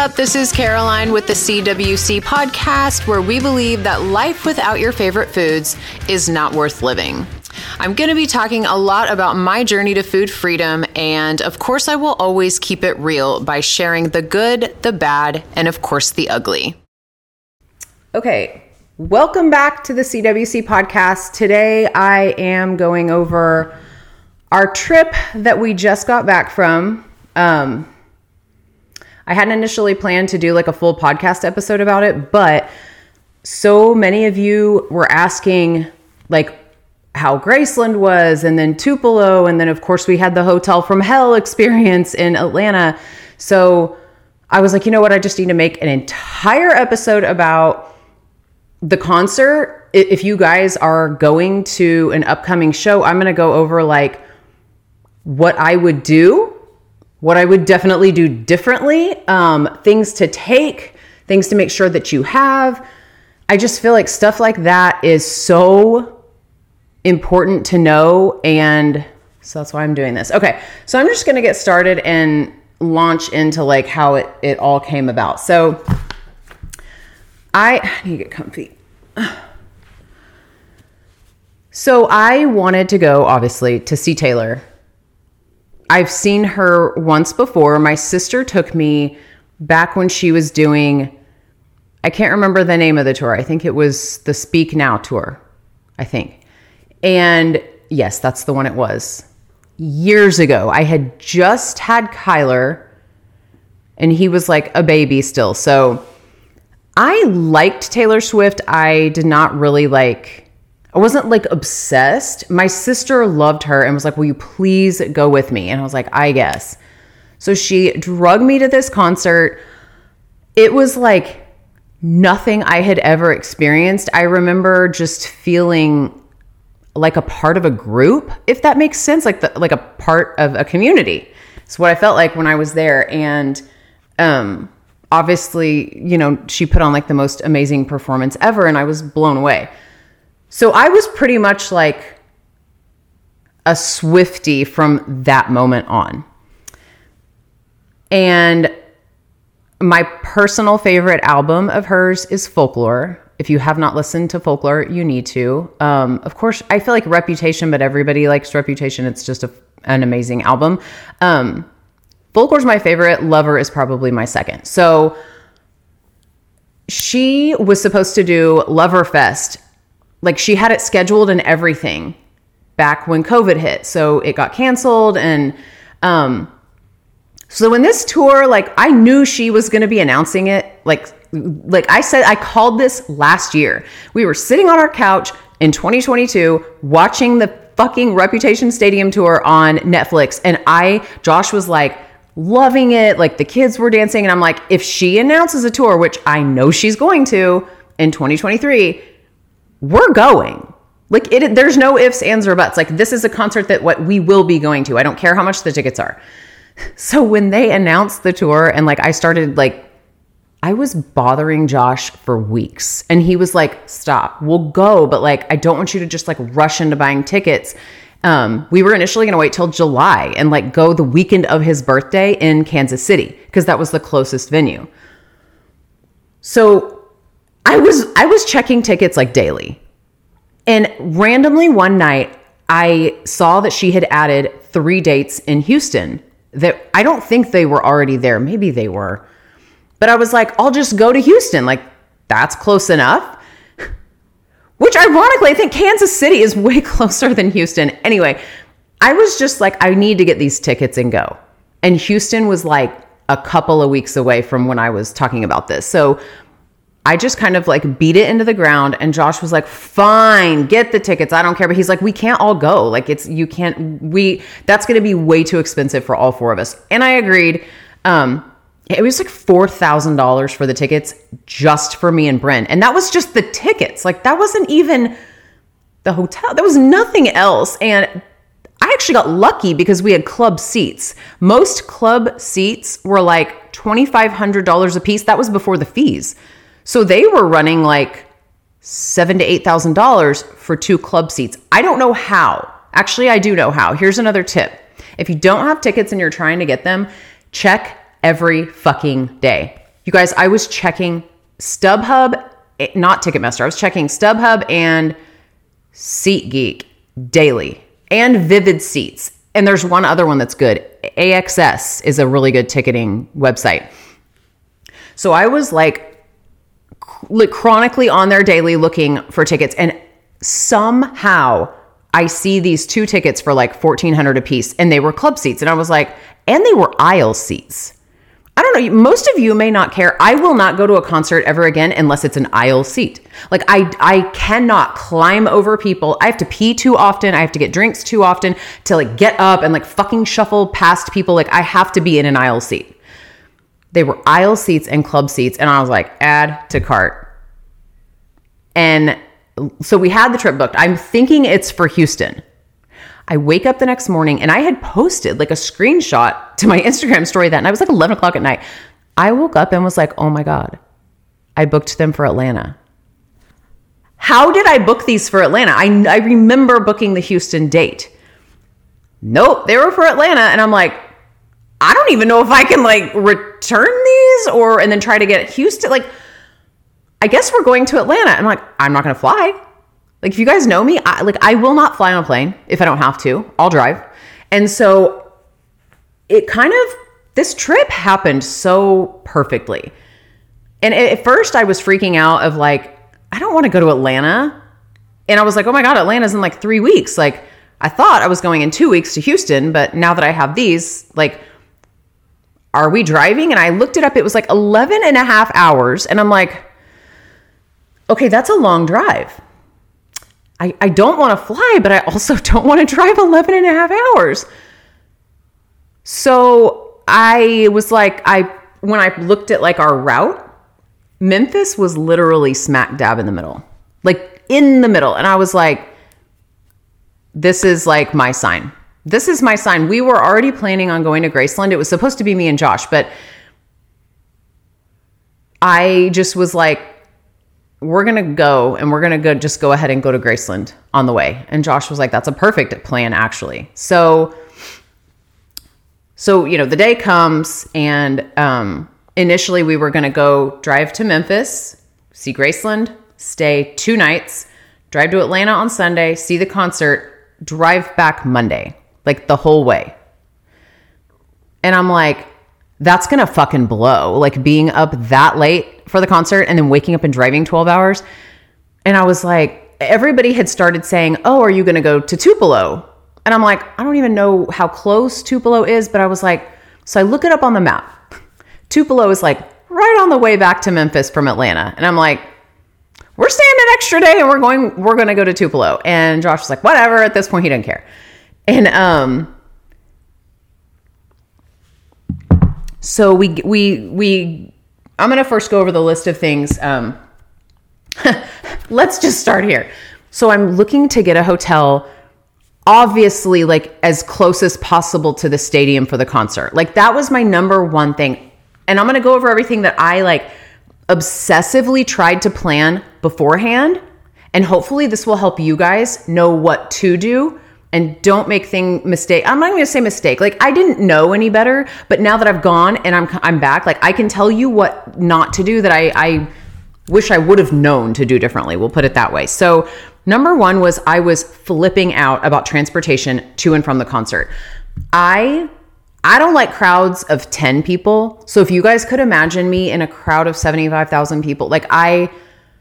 up? This is Caroline with the CWC podcast, where we believe that life without your favorite foods is not worth living. I'm going to be talking a lot about my journey to food freedom, and of course I will always keep it real by sharing the good, the bad, and of course the ugly. Okay, welcome back to the CWC podcast. Today I am going over our trip that we just got back from. I hadn't initially planned to do like a full podcast episode about it, but so many of you were asking like how Graceland was, and then Tupelo, and then of course we had the Hotel from Hell experience in Atlanta. So I was like, you know what? I just need to make an entire episode about the concert. If you guys are going to an upcoming show, I'm going to go over like what I would do, what I would definitely do differently, things to take, things to make sure that you have. I just feel like stuff like that is so important to know. And so that's why I'm doing this. Okay. So I'm just going to get started and launch into like how it all came about. So I need to get comfy. So I wanted to go, obviously, to see Taylor. I've seen her once before. My sister took me back when she was doing, I can't remember the name of the tour. I think it was the Speak Now tour, I think. And yes, that's the one it was. Years ago, I had just had Kyler, and he was like a baby still. So I liked Taylor Swift. I did not really I wasn't like obsessed. My sister loved her and was like, will you please go with me? And I was like, I guess. So she drugged me to this concert. It was like nothing I had ever experienced. I remember just feeling like a part of a group, if that makes sense, like a part of a community. It's what I felt like when I was there. And obviously, you know, she put on like the most amazing performance ever, and I was blown away. So I was pretty much like a Swiftie from that moment on. And my personal favorite album of hers is Folklore. If you have not listened to Folklore, you need to. Of course, I feel like Reputation, but everybody likes Reputation. It's just an amazing album. Folklore's my favorite. Lover is probably my second. So she was supposed to do Loverfest. Like she had it scheduled and everything back when COVID hit. So it got canceled. And so when this tour, like I knew she was going to be announcing it. Like I said, I called this last year. We were sitting on our couch in 2022 watching the fucking Reputation Stadium tour on Netflix. And Josh was like loving it. Like the kids were dancing. And I'm like, if she announces a tour, which I know she's going to in 2023, we're going. Like there's no ifs, ands, or buts. Like this is a concert that we will be going to. I don't care how much the tickets are. So when they announced the tour and like I started I was bothering Josh for weeks, and he was like, stop, we'll go. But like, I don't want you to just like rush into buying tickets. We were initially going to wait till July and like go the weekend of his birthday in Kansas City, because that was the closest venue. So I was checking tickets like daily, and randomly one night I saw that she had added 3 dates in Houston that I don't think they were already there. Maybe they were. But I was like, I'll just go to Houston. Like, that's close enough. Which ironically, I think Kansas City is way closer than Houston. Anyway, I was just like, I need to get these tickets and go. And Houston was like a couple of weeks away from when I was talking about this. So I just kind of like beat it into the ground. And Josh was like, fine, get the tickets. I don't care. But he's like, we can't all go. Like that's going to be way too expensive for all 4 of us. And I agreed. It was like $4,000 for the tickets just for me and Bryn. And that was just the tickets. Like that wasn't even the hotel. There was nothing else. And I actually got lucky because we had club seats. Most club seats were like $2,500 a piece. That was before the fees. So they were running like $7,000 to $8,000 for 2 club seats. I don't know how. Actually, I do know how. Here's another tip. If you don't have tickets and you're trying to get them, check every fucking day. You guys, I was checking StubHub, not Ticketmaster. I was checking StubHub and SeatGeek daily, and Vivid Seats. And there's one other one that's good. AXS is a really good ticketing website. So I was like chronically on there daily looking for tickets, and somehow I see these 2 tickets for like $1,400 a piece, and they were club seats. And I was like, and they were aisle seats. I don't know. Most of you may not care. I will not go to a concert ever again unless it's an aisle seat. Like I cannot climb over people. I have to pee too often. I have to get drinks too often to like get up and like fucking shuffle past people. Like I have to be in an aisle seat. They were aisle seats and club seats. And I was like, add to cart. And so we had the trip booked. I'm thinking it's for Houston. I wake up the next morning and I had posted like a screenshot to my Instagram story that night. It was like 11 o'clock at night. I woke up and was like, oh my God, I booked them for Atlanta. How did I book these for Atlanta? I remember booking the Houston date. Nope, they were for Atlanta. And I'm like, I don't even know if I can like return these and then try to get Houston. Like, I guess we're going to Atlanta. I'm like, I'm not going to fly. Like, if you guys know me, I will not fly on a plane if I don't have to. I'll drive. And so this trip happened so perfectly. And at first I was freaking out of like, I don't want to go to Atlanta. And I was like, oh my God, Atlanta's in like 3 weeks. Like, I thought I was going in 2 weeks to Houston, but now that I have these, like, are we driving? And I looked it up. It was like 11 and a half hours. And I'm like, okay, that's a long drive. I don't want to fly, but I also don't want to drive 11 and a half hours. So I was like, when I looked at like our route, Memphis was literally smack dab in the middle, like in the middle. And I was like, this is like my sign. This is my sign. We were already planning on going to Graceland. It was supposed to be me and Josh, but I just was like, we're going to go and we're going to just go ahead and go to Graceland on the way. And Josh was like, that's a perfect plan, actually. So, the day comes and, initially we were going to go drive to Memphis, see Graceland, stay 2 nights, drive to Atlanta on Sunday, see the concert, drive back Monday, like the whole way. And I'm like, that's going to fucking blow. Like being up that late for the concert and then waking up and driving 12 hours. And I was like, everybody had started saying, oh, are you going to go to Tupelo? And I'm like, I don't even know how close Tupelo is, but I was like, so I look it up on the map. Tupelo is like right on the way back to Memphis from Atlanta. And I'm like, we're staying an extra day and we're going to go to Tupelo. And Josh was like, whatever. At this point, he didn't care. And, so I'm going to first go over the list of things. Let's just start here. So I'm looking to get a hotel, obviously like as close as possible to the stadium for the concert. Like that was my number one thing. And I'm going to go over everything that I like obsessively tried to plan beforehand. And hopefully this will help you guys know what to do. And don't make mistake. I'm not going to say mistake. Like I didn't know any better, but now that I've gone and I'm back, like I can tell you what not to do that I wish I would have known to do differently. We'll put it that way. So number one was I was flipping out about transportation to and from the concert. I don't like crowds of 10 people. So if you guys could imagine me in a crowd of 75,000 people, like I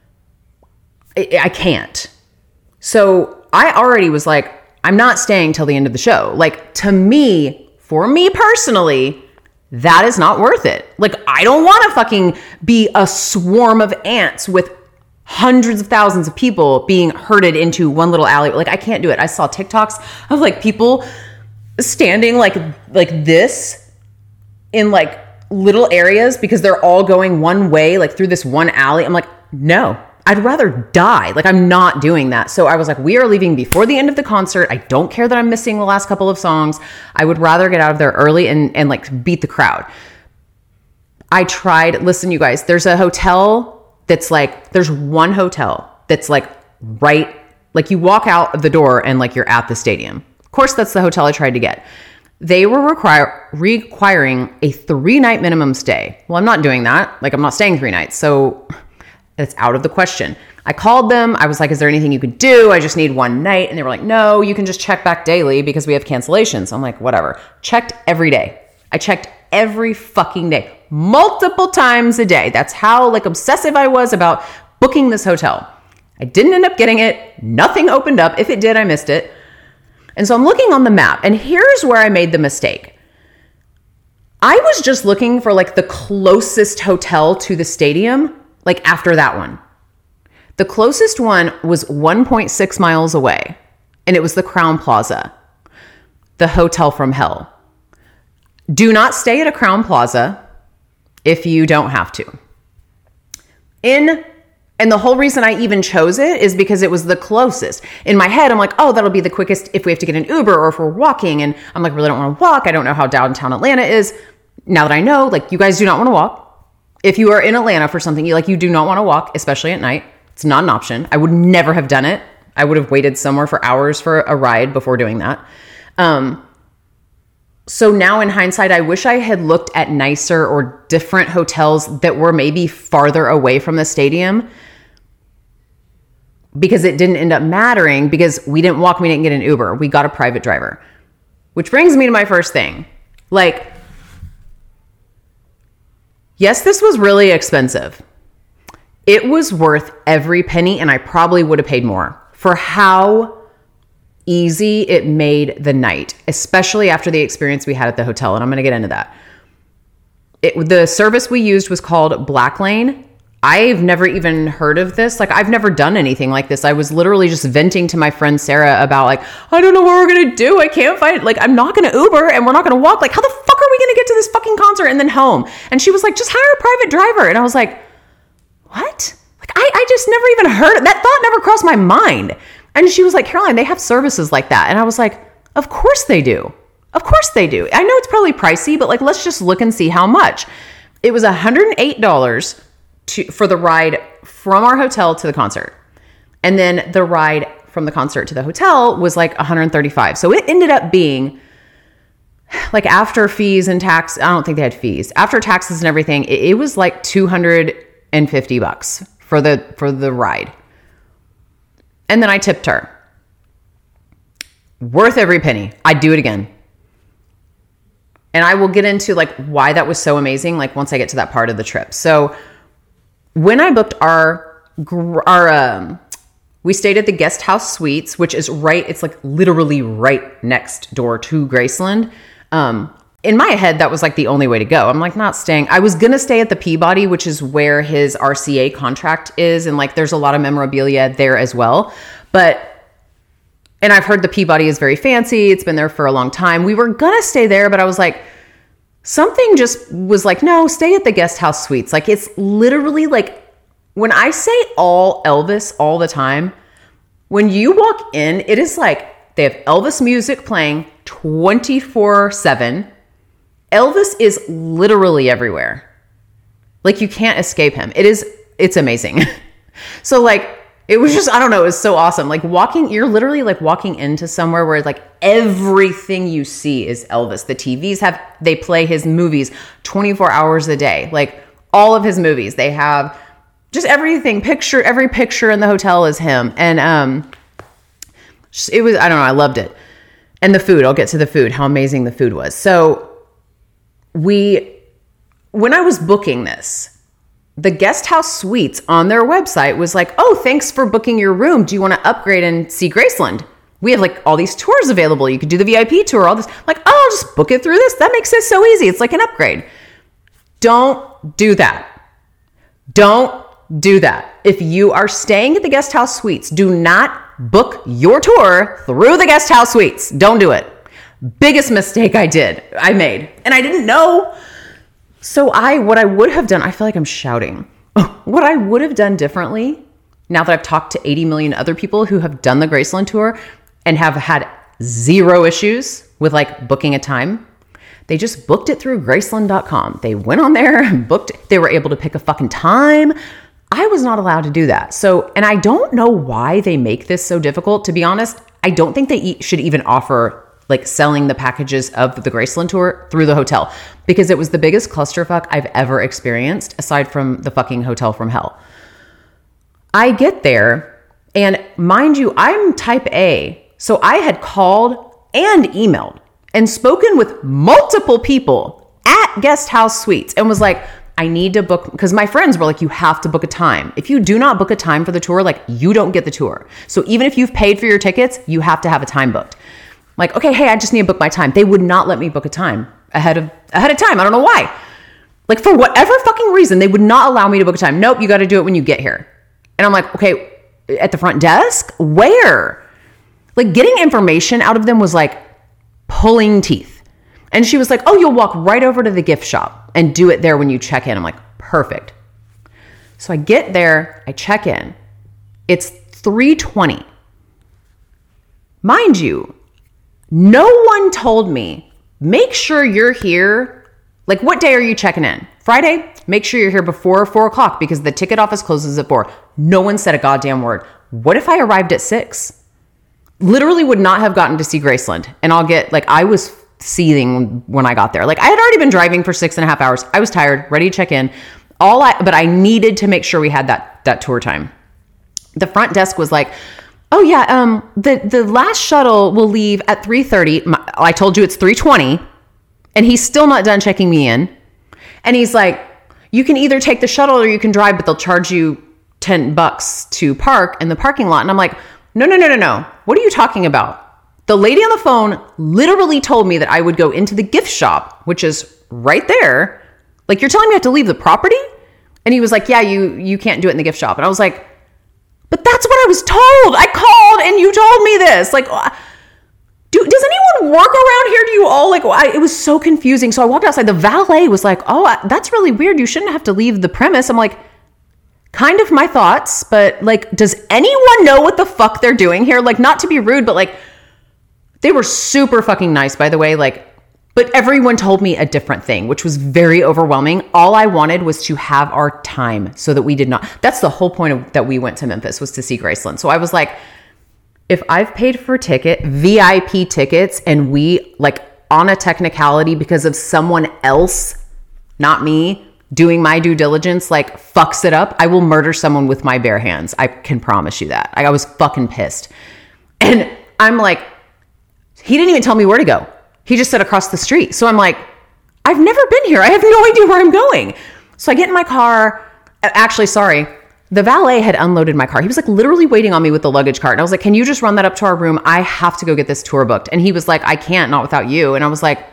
can't. So I already was like, I'm not staying till the end of the show. Like to me, for me personally, that is not worth it. Like I don't want to fucking be a swarm of ants with hundreds of thousands of people being herded into one little alley. Like I can't do it. I saw TikToks of like people standing like this in like little areas because they're all going one way, like through this one alley. I'm like, no. I'd rather die. Like I'm not doing that. So I was like, we are leaving before the end of the concert. I don't care that I'm missing the last couple of songs. I would rather get out of there early and like beat the crowd. I tried, listen, you guys, there's a hotel that's like, there's one hotel that's like right, like you walk out of the door and like you're at the stadium. Of course, that's the hotel I tried to get. they were requiring a 3-night minimum stay. Well, I'm not doing that. Like, I'm not staying 3 nights. So it's out of the question. I called them. I was like, is there anything you could do? I just need 1 night. And they were like, no, you can just check back daily because we have cancellations. I'm like, whatever. Checked every day. I checked every fucking day, multiple times a day. That's how like obsessive I was about booking this hotel. I didn't end up getting it. Nothing opened up. If it did, I missed it. And so I'm looking on the map, and here's where I made the mistake. I was just looking for like the closest hotel to the stadium, like after that one. The closest one was 1.6 miles away, and it was the Crowne Plaza, the hotel from hell. Do not stay at a Crowne Plaza if you don't have to. And the whole reason I even chose it is because it was the closest. In my head, I'm like, oh, that'll be the quickest if we have to get an Uber or if we're walking. And I'm like, really don't want to walk. I don't know how downtown Atlanta is. Now that I know, like, you guys do not want to walk. If you are in Atlanta for something, you do not want to walk, especially at night. It's not an option. I would never have done it. I would have waited somewhere for hours for a ride before doing that. So now in hindsight, I wish I had looked at nicer or different hotels that were maybe farther away from the stadium, because it didn't end up mattering because we didn't walk, we didn't get an Uber. We got a private driver. Which brings me to my first thing. Like, yes, this was really expensive. It was worth every penny, and I probably would have paid more for how easy it made the night, especially after the experience we had at the hotel. And I'm going to get into that. The service we used was called Black Lane. I've never even heard of this. Like, I've never done anything like this. I was literally just venting to my friend Sarah about like, I don't know what we're going to do. I can't find, like, I'm not going to Uber and we're not going to walk. Like, how the fuck are we going to get to this fucking concert and then home? And she was like, just hire a private driver. And I was like, what? Like, I just never even heard, that thought never crossed my mind. And she was like, Caroline, they have services like that. And I was like, of course they do. Of course they do. I know it's probably pricey, but like, let's just look and see how much. It was $108 for the ride from our hotel to the concert. And then the ride from the concert to the hotel was like $135. So it ended up being like, after fees and tax, I don't think they had fees. After taxes and everything, it was like $250 for the ride. And then I tipped her. Worth every penny. I'd do it again. And I will get into like why that was so amazing, like once I get to that part of the trip. So when I booked we stayed at the Guest House Suites, which is it's like literally right next door to Graceland. In my head, that was like the only way to go. I'm like, not staying. I was going to stay at the Peabody, which is where his RCA contract is. And like, there's a lot of memorabilia there as well. And I've heard the Peabody is very fancy. It's been there for a long time. We were going to stay there, but I was like, something just was like, no, stay at the Guest House Suites. Like, it's literally like, when I say all Elvis all the time, when you walk in, it is like they have Elvis music playing 24/7. Elvis is literally everywhere. Like, you can't escape him. It's amazing. So like, it was just, I don't know, it was so awesome. Like, you're literally like walking into somewhere where like everything you see is Elvis. The TVs they play his movies 24 hours a day. Like, all of his movies, they have just everything, every picture in the hotel is him. And it was, I don't know, I loved it. And the food, I'll get to the food, how amazing the food was. So when I was booking this, the Guest House Suites on their website was like, oh, thanks for booking your room. Do you want to upgrade and see Graceland? We have like all these tours available. You could do the VIP tour, all this. Like, oh, I'll just book it through this. That makes it so easy. It's like an upgrade. Don't do that. Don't do that. If you are staying at the Guest House Suites, do not book your tour through the Guest House Suites. Don't do it. Biggest mistake I made. And I didn't know. So what I would have done, I feel like I'm shouting. What I would have done differently, now that I've talked to 80 million other people who have done the Graceland tour and have had zero issues with like booking a time, they just booked it through Graceland.com. They went on there and booked it. They were able to pick a fucking time. I was not allowed to do that. So, and I don't know why they make this so difficult. To be honest, I don't think they should even offer like selling the packages of the Graceland tour through the hotel, because it was the biggest clusterfuck I've ever experienced, aside from the fucking hotel from hell. I get there, and mind you, I'm type A. So I had called and emailed and spoken with multiple people at Guest House Suites and was like, I need to book, because my friends were like, you have to book a time. If you do not book a time for the tour, like, you don't get the tour. So even if you've paid for your tickets, you have to have a time booked. Like, okay, hey, I just need to book my time. They would not let me book a time ahead of time. I don't know why. Like, for whatever fucking reason, they would not allow me to book a time. Nope, you got to do it when you get here. And I'm like, okay, at the front desk? Where? Like, getting information out of them was like pulling teeth. And she was like, oh, you'll walk right over to the gift shop and do it there when you check in. I'm like, perfect. So I get there, I check in. It's 3:20. Mind you, no one told me, make sure you're here. Like, what day are you checking in? Friday? Make sure you're here before 4 o'clock because the ticket office closes at 4. No one said a goddamn word. What if I arrived at 6? Literally would not have gotten to see Graceland. And I was seething when I got there. Like, I had already been driving for 6.5 hours. I was tired, ready to check in. But I needed to make sure we had that tour time. The front desk was like, oh yeah, the last shuttle will leave at 3:30. I told you it's 3:20, and he's still not done checking me in. And he's like, you can either take the shuttle or you can drive, but they'll charge you $10 to park in the parking lot. And I'm like, no. What are you talking about? The lady on the phone literally told me that I would go into the gift shop, which is right there. Like, you're telling me I have to leave the property? And he was like, yeah, you can't do it in the gift shop. And I was like, but that's what I was told. I called and you told me this. Like, does anyone work around here? Do you all it was so confusing. So I walked outside. The valet was like, oh, that's really weird. You shouldn't have to leave the premise. I'm like, kind of my thoughts, but like, does anyone know what the fuck they're doing here? Like, not to be rude, but like, they were super fucking nice, by the way. Like, but everyone told me a different thing, which was very overwhelming. All I wanted was to have our time so that we did not. That's the whole point of that we went to Memphis, was to see Graceland. So I was like, if I've paid for VIP tickets, and we, like, on a technicality because of someone else, not me, doing my due diligence, like, fucks it up, I will murder someone with my bare hands. I can promise you that. I was fucking pissed. And I'm like, he didn't even tell me where to go. He just said across the street. So I'm like, I've never been here. I have no idea where I'm going. So I get in my car. Actually, sorry. The valet had unloaded my car. He was like literally waiting on me with the luggage cart. And I was like, can you just run that up to our room? I have to go get this tour booked. And he was like, I can't, not without you. And I was like,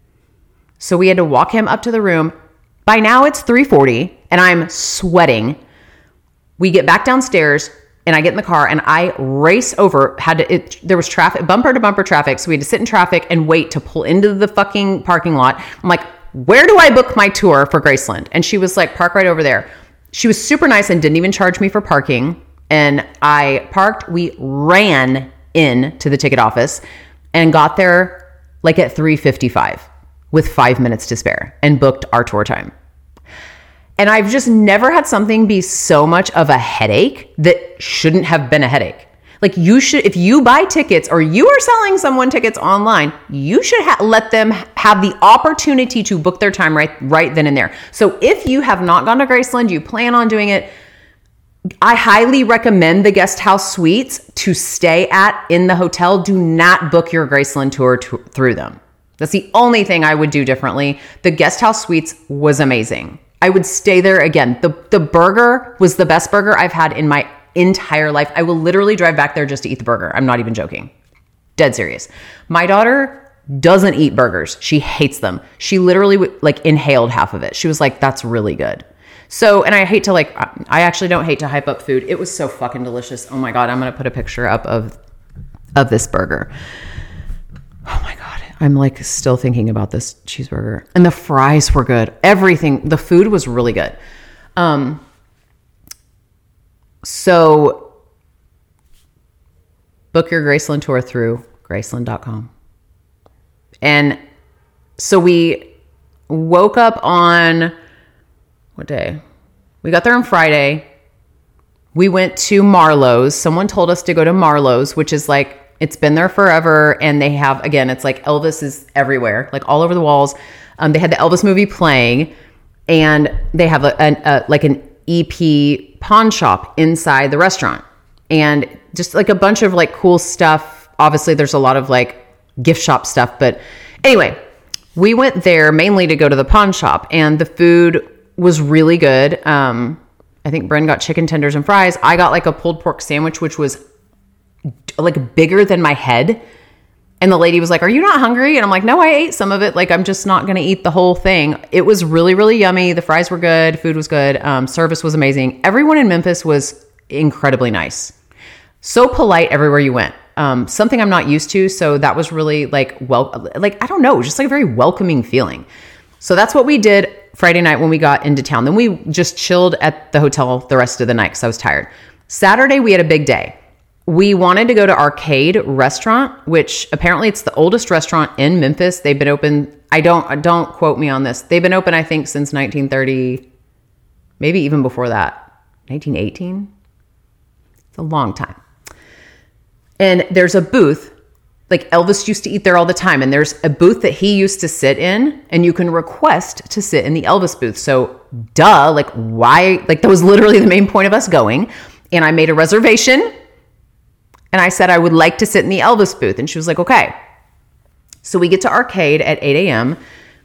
so we had to walk him up to the room. By now it's 3:40 and I'm sweating. We get back downstairs and I get in the car and I race over. There was traffic, bumper to bumper traffic. So we had to sit in traffic and wait to pull into the fucking parking lot. I'm like, where do I book my tour for Graceland? And she was like, park right over there. She was super nice and didn't even charge me for parking. And I parked. We ran in to the ticket office and got there like at 3:55 with 5 minutes to spare and booked our tour time. And I've just never had something be so much of a headache that shouldn't have been a headache. Like, you should, if you buy tickets or you are selling someone tickets online, you should let them have the opportunity to book their time right then and there. So if you have not gone to Graceland, you plan on doing it, I highly recommend the Guest House Suites to stay at in the hotel. Do not book your Graceland tour through them. That's the only thing I would do differently. The Guest House Suites was amazing. I would stay there again. The burger was the best burger I've had in my entire life. I will literally drive back there just to eat the burger. I'm not even joking. Dead serious. My daughter doesn't eat burgers. She hates them. She literally inhaled half of it. She was like, that's really good. So, and I actually don't hate to hype up food. It was so fucking delicious. Oh my God. I'm going to put a picture up of this burger. Oh my God. I'm still thinking about this cheeseburger, and the fries were good. Everything, the food was really good. So book your Graceland tour through Graceland.com. And so we woke up on what day? We got there on Friday. We went to Marlowe's. Someone told us to go to Marlowe's, which is like it's been there forever. And they have, again, it's like Elvis is everywhere, like all over the walls. They had the Elvis movie playing, and they have like an EP pawn shop inside the restaurant, and just like a bunch of like cool stuff. Obviously there's a lot of like gift shop stuff, but anyway, we went there mainly to go to the pawn shop, and the food was really good. I think Bren got chicken tenders and fries. I got like a pulled pork sandwich, which was like bigger than my head. And the lady was like, "Are you not hungry?" And I'm like, "No, I ate some of it. Like, I'm just not going to eat the whole thing." It was really, really yummy. The fries were good. Food was good. Service was amazing. Everyone in Memphis was incredibly nice. So polite everywhere you went. Something I'm not used to. So that was really like, I don't know, just like a very welcoming feeling. So that's what we did Friday night when we got into town. Then we just chilled at the hotel the rest of the night because I was tired. Saturday, we had a big day. We wanted to go to Arcade Restaurant, which apparently it's the oldest restaurant in Memphis. They've been open. Don't quote me on this. They've been open, I think, since 1930, maybe even before that, 1918. It's a long time. And there's a booth, like Elvis used to eat there all the time. And there's a booth that he used to sit in, and you can request to sit in the Elvis booth. So duh, like why, like that was literally the main point of us going. And I made a reservation, and I said, I would like to sit in the Elvis booth. And she was like, okay. So we get to Arcade at 8 a.m.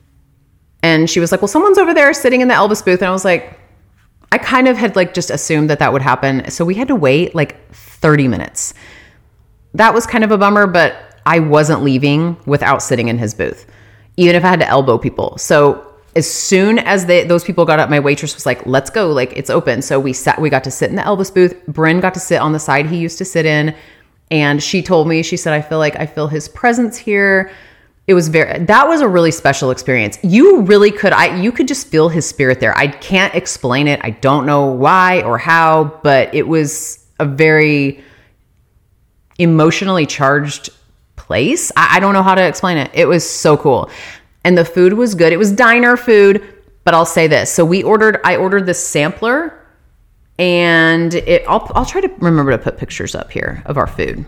And she was like, well, someone's over there sitting in the Elvis booth. And I was like, I kind of had like just assumed that would happen. So we had to wait like 30 minutes. That was kind of a bummer, but I wasn't leaving without sitting in his booth, even if I had to elbow people. So as soon as those people got up, my waitress was like, let's go, like it's open. So we got to sit in the Elvis booth. Bryn got to sit on the side he used to sit in. And she told me, she said, I feel his presence here. That was a really special experience. You really could, you could just feel his spirit there. I can't explain it. I don't know why or how, but it was a very emotionally charged place. I don't know how to explain it. It was so cool. And the food was good. It was diner food, but I'll say this. So I ordered this sampler, and I'll try to remember to put pictures up here of our food.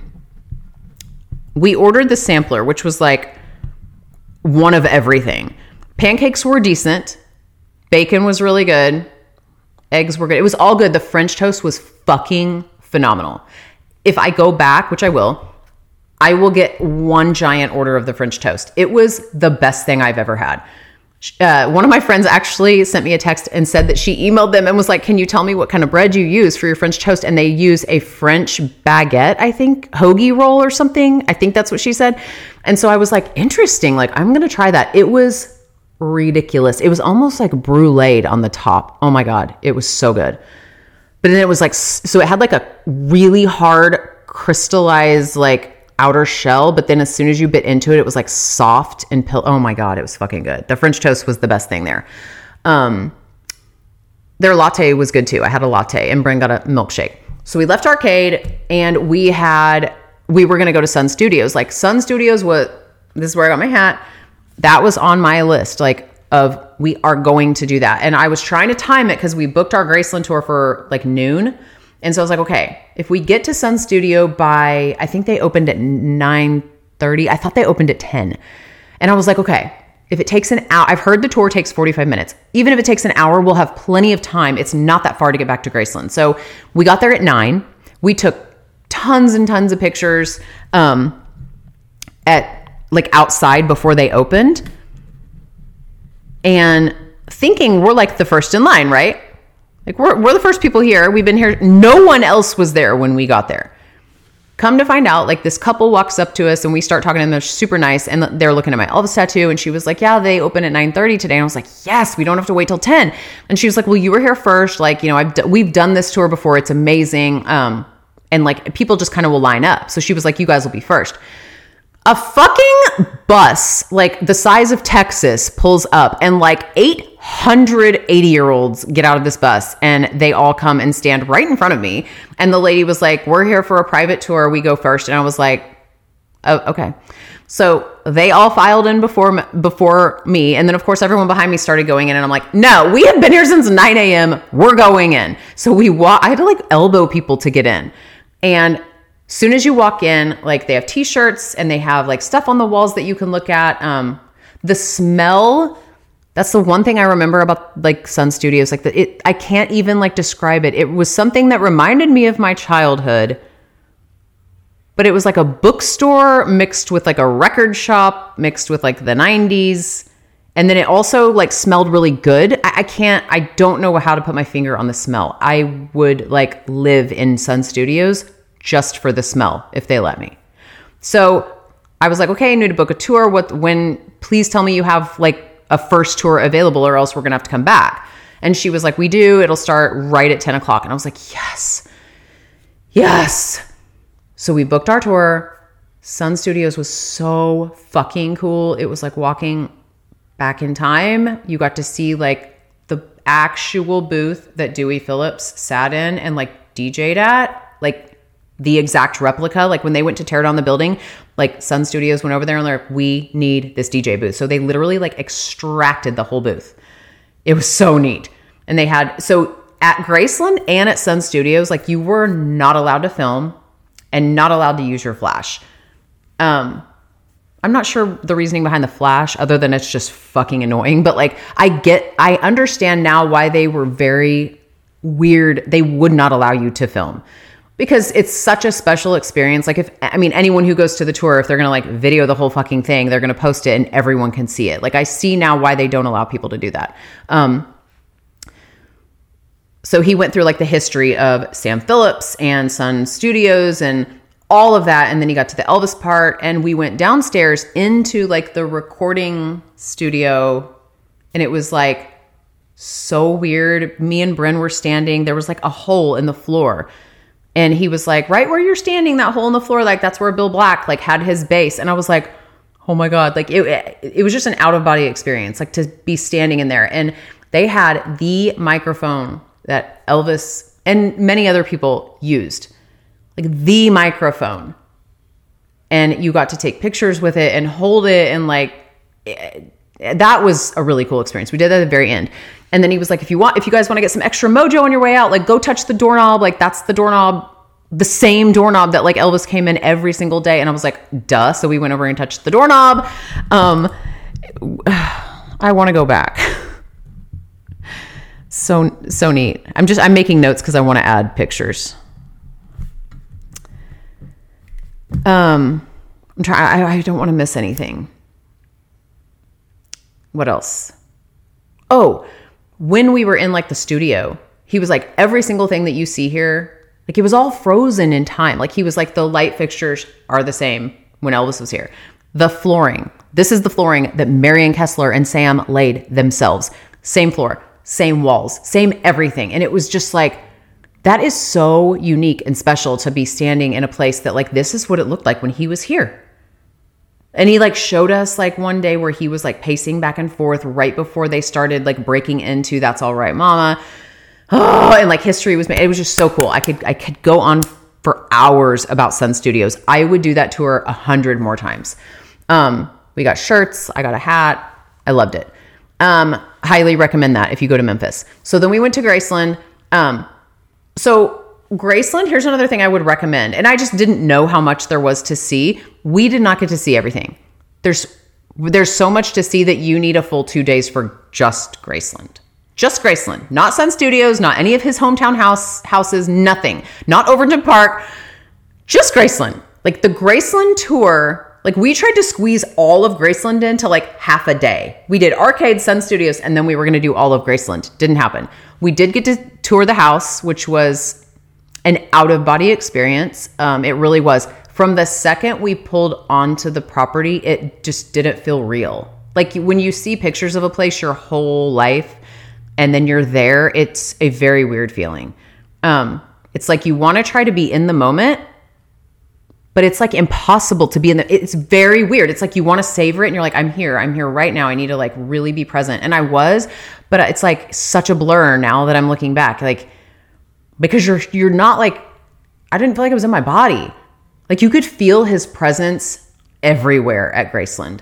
We ordered the sampler, which was like one of everything. Pancakes were decent. Bacon was really good. Eggs were good. It was all good. The French toast was fucking phenomenal. If I go back, which I will get one giant order of the French toast. It was the best thing I've ever had. One of my friends actually sent me a text and said that she emailed them and was like, can you tell me what kind of bread you use for your French toast? And they use a French baguette, I think, hoagie roll or something. I think that's what she said. And so I was like, interesting. Like, I'm going to try that. It was ridiculous. It was almost like bruleed on the top. Oh my God. It was so good. But then it was like, so it had like a really hard crystallized like outer shell, but then as soon as you bit into it, it was like soft and oh my God, it was fucking good. The French toast was the best thing there. Their latte was good too. I had a latte, and Bryn got a milkshake. So we left Arcade, and we were going to go to Sun Studios. Like Sun Studios, this is where I got my hat. That was on my list, like of we are going to do that. And I was trying to time it because we booked our Graceland tour for like noon. And so I was like, okay, if we get to Sun Studio by, I think they opened at 9:30. I thought they opened at 10. And I was like, okay, if it takes an hour, I've heard the tour takes 45 minutes. Even if it takes an hour, we'll have plenty of time. It's not that far to get back to Graceland. So we got there at 9. We took tons and tons of pictures at like outside before they opened. And thinking we're like the first in line, right? Like we're the first people here. We've been here. No one else was there when we got there. Come to find out, like this couple walks up to us and we start talking to them. They're super nice. And they're looking at my Elvis tattoo. And she was like, yeah, they open at 9:30 today. And I was like, yes, we don't have to wait till 10. And she was like, well, you were here first. Like, you know, we've done this tour before. It's amazing. And like people just kind of will line up. So she was like, you guys will be first. A fucking bus, like the size of Texas, pulls up, and like 800 80-year-olds get out of this bus, and they all come and stand right in front of me. And the lady was like, we're here for a private tour. We go first. And I was like, oh, okay. So they all filed in before me. And then of course, everyone behind me started going in, and I'm like, no, we have been here since 9 a.m. We're going in. So I had to like elbow people to get in. And Soon as you walk in, like they have t-shirts and they have like stuff on the walls that you can look at. The smell, that's the one thing I remember about like Sun Studios. Like I can't even like describe it. It was something that reminded me of my childhood, but it was like a bookstore mixed with like a record shop mixed with like the 90s. And then it also like smelled really good. I don't know how to put my finger on the smell. I would like live in Sun Studios just for the smell if they let me. So I was like, okay, I need to book a tour. Please tell me you have like a first tour available or else we're going to have to come back. And she was like, we do. It'll start right at 10 o'clock. And I was like, yes. So we booked our tour. Sun Studios was so fucking cool. It was like walking back in time. You got to see like the actual booth that Dewey Phillips sat in and like DJ'd at, like the exact replica. Like when they went to tear down the building, like Sun Studios went over there and they're like, we need this DJ booth. So they literally like extracted the whole booth. It was so neat. And they had, so at Graceland and at Sun Studios, like you were not allowed to film and not allowed to use your flash. I'm not sure the reasoning behind the flash other than it's just fucking annoying, but like I understand now why they were very weird. They would not allow you to film because it's such a special experience. Like anyone who goes to the tour, if they're going to like video the whole fucking thing, they're going to post it and everyone can see it. Like I see now why they don't allow people to do that. So he went through like the history of Sam Phillips and Sun Studios and all of that. And then he got to the Elvis part and we went downstairs into like the recording studio and it was like so weird. Me and Bryn were standing. There was like a hole in the floor. And he was like, right where you're standing, that hole in the floor, like that's where Bill Black like had his base. And I was like, oh my God, like it was just an out of body experience, like to be standing in there. And they had the microphone that Elvis and many other people used, like the microphone. And you got to take pictures with it and hold it. And like, that was a really cool experience. We did that at the very end. And then he was like, if you guys want to get some extra mojo on your way out, like go touch the doorknob. Like that's the doorknob, the same doorknob that like Elvis came in every single day. And I was like, duh. So we went over and touched the doorknob. I want to go back. So neat. I'm making notes because I want to add pictures. I don't want to miss anything. What else? Oh, when we were in like the studio, he was like, every single thing that you see here, like it was all frozen in time. Like he was like, the light fixtures are the same when Elvis was here. The flooring, this is the flooring that Marion Kessler and Sam laid themselves. Same floor, same walls, same everything. And it was just like, that is so unique and special to be standing in a place that like, this is what it looked like when he was here. And he like showed us like one day where he was like pacing back and forth right before they started like breaking into That's All Right Mama. Oh, and like history was made. It was just so cool. I could go on for hours about Sun Studios. I would do that tour 100 more times. We got shirts. I got a hat. I loved it. Highly recommend that if you go to Memphis. So then we went to Graceland. So Graceland, here's another thing I would recommend. And I just didn't know how much there was to see. We did not get to see everything. There's so much to see that you need a full 2 days for just Graceland. Just Graceland. Not Sun Studios, not any of his hometown houses, nothing. Not Overton Park. Just Graceland. Like the Graceland tour, like we tried to squeeze all of Graceland into like half a day. We did Arcade, Sun Studios, and then we were going to do all of Graceland. Didn't happen. We did get to tour the house, which was an out-of-body experience. It really was. From the second we pulled onto the property, it just didn't feel real. Like when you see pictures of a place your whole life and then you're there, it's a very weird feeling. It's like you want to try to be in the moment, but it's like impossible to be in it's very weird. It's like you want to savor it and you're like, I'm here right now. I need to like really be present. And I was, but it's like such a blur now that I'm looking back. Like, because you're not like, I didn't feel like it was in my body. Like you could feel his presence everywhere at Graceland.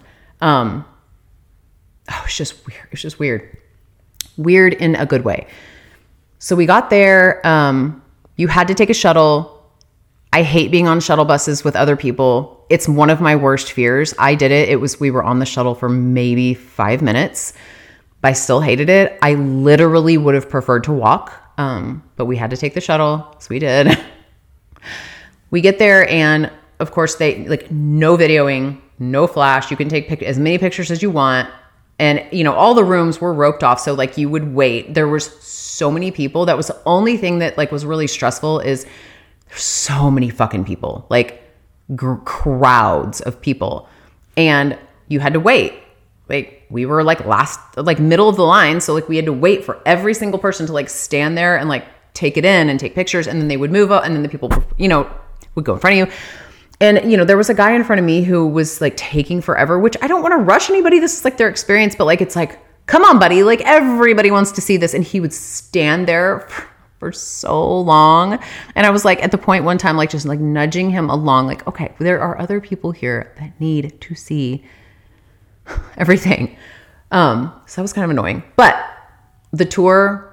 It's just weird. It's just weird. Weird in a good way. So we got there. You had to take a shuttle. I hate being on shuttle buses with other people. It's one of my worst fears. I did it. We were on the shuttle for maybe 5 minutes. I still hated it. I literally would have preferred to walk, but we had to take the shuttle, so we did. We get there, and of course, they like no videoing, no flash. You can take as many pictures as you want, and all the rooms were roped off, so like you would wait. There was so many people. That was the only thing that like was really stressful. Is there's so many fucking people, like crowds of people, and you had to wait. Like we were like middle of the line. So like we had to wait for every single person to like stand there and like take it in and take pictures. And then they would move up, and then the people, would go in front of you. And, there was a guy in front of me who was like taking forever, which I don't want to rush anybody. This is like their experience, but like, it's like, come on, buddy. Like everybody wants to see this. And he would stand there for so long. And I was like, at the point one time, like just like nudging him along, like, okay, there are other people here that need to see everything. So that was kind of annoying, but the tour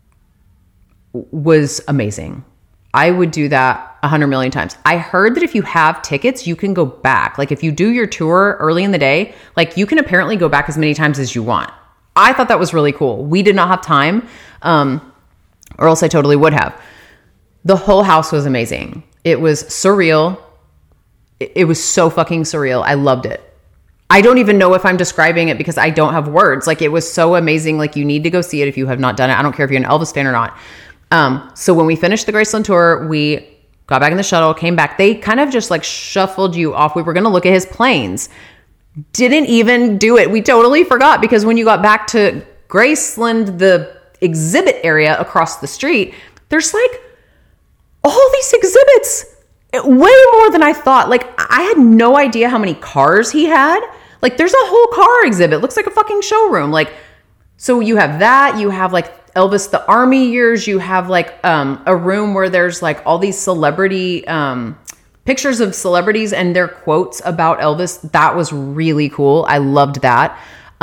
was amazing. I would do that 100 million times. I heard that if you have tickets, you can go back. Like if you do your tour early in the day, like you can apparently go back as many times as you want. I thought that was really cool. We did not have time, or else I totally would have. The whole house was amazing. It was surreal. It was so fucking surreal. I loved it. I don't even know if I'm describing it because I don't have words. Like it was so amazing. Like you need to go see it if you have not done it. I don't care if you're an Elvis fan or not. So when we finished the Graceland tour, we got back in the shuttle, came back. They kind of just like shuffled you off. We were going to look at his planes. Didn't even do it. We totally forgot, because when you got back to Graceland, the exhibit area across the street, there's like all these exhibits. Way more than I thought. Like I had no idea how many cars he had. Like there's a whole car exhibit. Looks like a fucking showroom. Like, so you have that, you have like Elvis, the Army years. You have like, a room where there's like all these celebrity, pictures of celebrities and their quotes about Elvis. That was really cool. I loved that.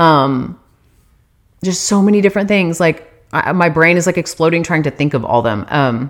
Just so many different things. Like my brain is like exploding trying to think of all them.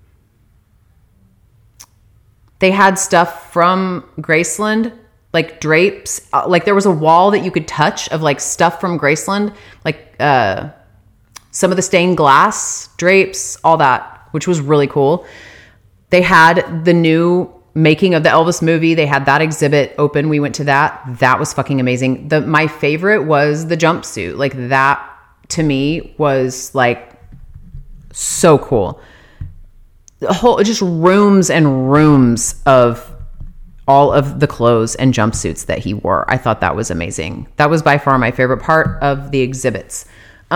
They had stuff from Graceland, like drapes. Like there was a wall that you could touch of like stuff from Graceland, like some of the stained glass drapes, all that, which was really cool. They had the new making of the Elvis movie. They had that exhibit open. We went to that. That was fucking amazing. My favorite was the jumpsuit. Like that to me was like so cool. The whole, just rooms and rooms of all of the clothes and jumpsuits that he wore. I thought that was amazing. That was by far my favorite part of the exhibits.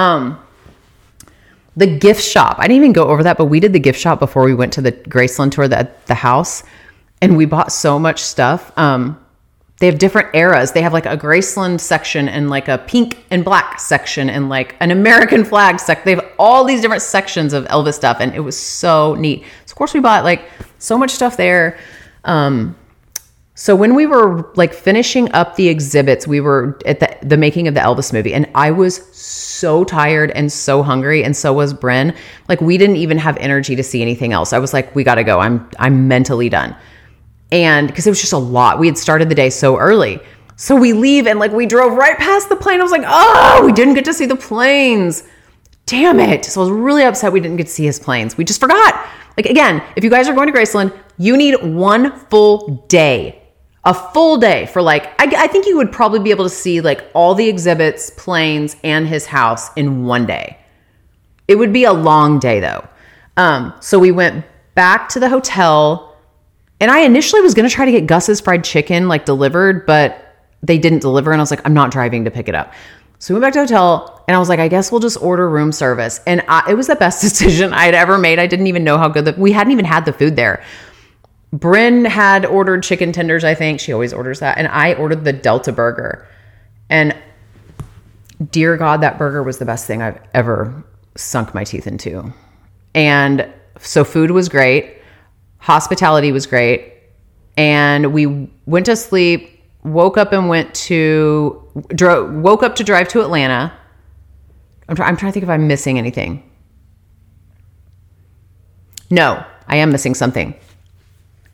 The gift shop. I didn't even go over that, but we did the gift shop before we went to the Graceland tour, the house, and we bought so much stuff. They have different eras. They have like a Graceland section and like a pink and black section and like an American flag section. They have all these different sections of Elvis stuff, and it was so neat. So of course we bought like so much stuff there. So when we were like finishing up the exhibits, we were at the making of the Elvis movie, and I was so tired and so hungry, and so was Bryn. Like we didn't even have energy to see anything else. I was like, we got to go. I'm mentally done. And because it was just a lot. We had started the day so early. So we leave, and like we drove right past the plane. I was like, oh, we didn't get to see the planes. Damn it. So I was really upset we didn't get to see his planes. We just forgot. Like again, if you guys are going to Graceland, you need one full day. A full day for like, I think you would probably be able to see like all the exhibits, planes, and his house in one day. It would be a long day though. So we went back to the hotel, and I initially was going to try to get Gus's fried chicken like delivered, but they didn't deliver. And I was like, I'm not driving to pick it up. So we went back to the hotel, and I was like, I guess we'll just order room service. And it was the best decision I had ever made. I didn't even know how good we hadn't even had the food there. Bryn had ordered chicken tenders, I think. She always orders that. And I ordered the Delta burger. And dear God, that burger was the best thing I've ever sunk my teeth into. And so food was great. Hospitality was great. And we went to sleep, woke up to drive to Atlanta. I'm trying to think if I'm missing anything. No, I am missing something.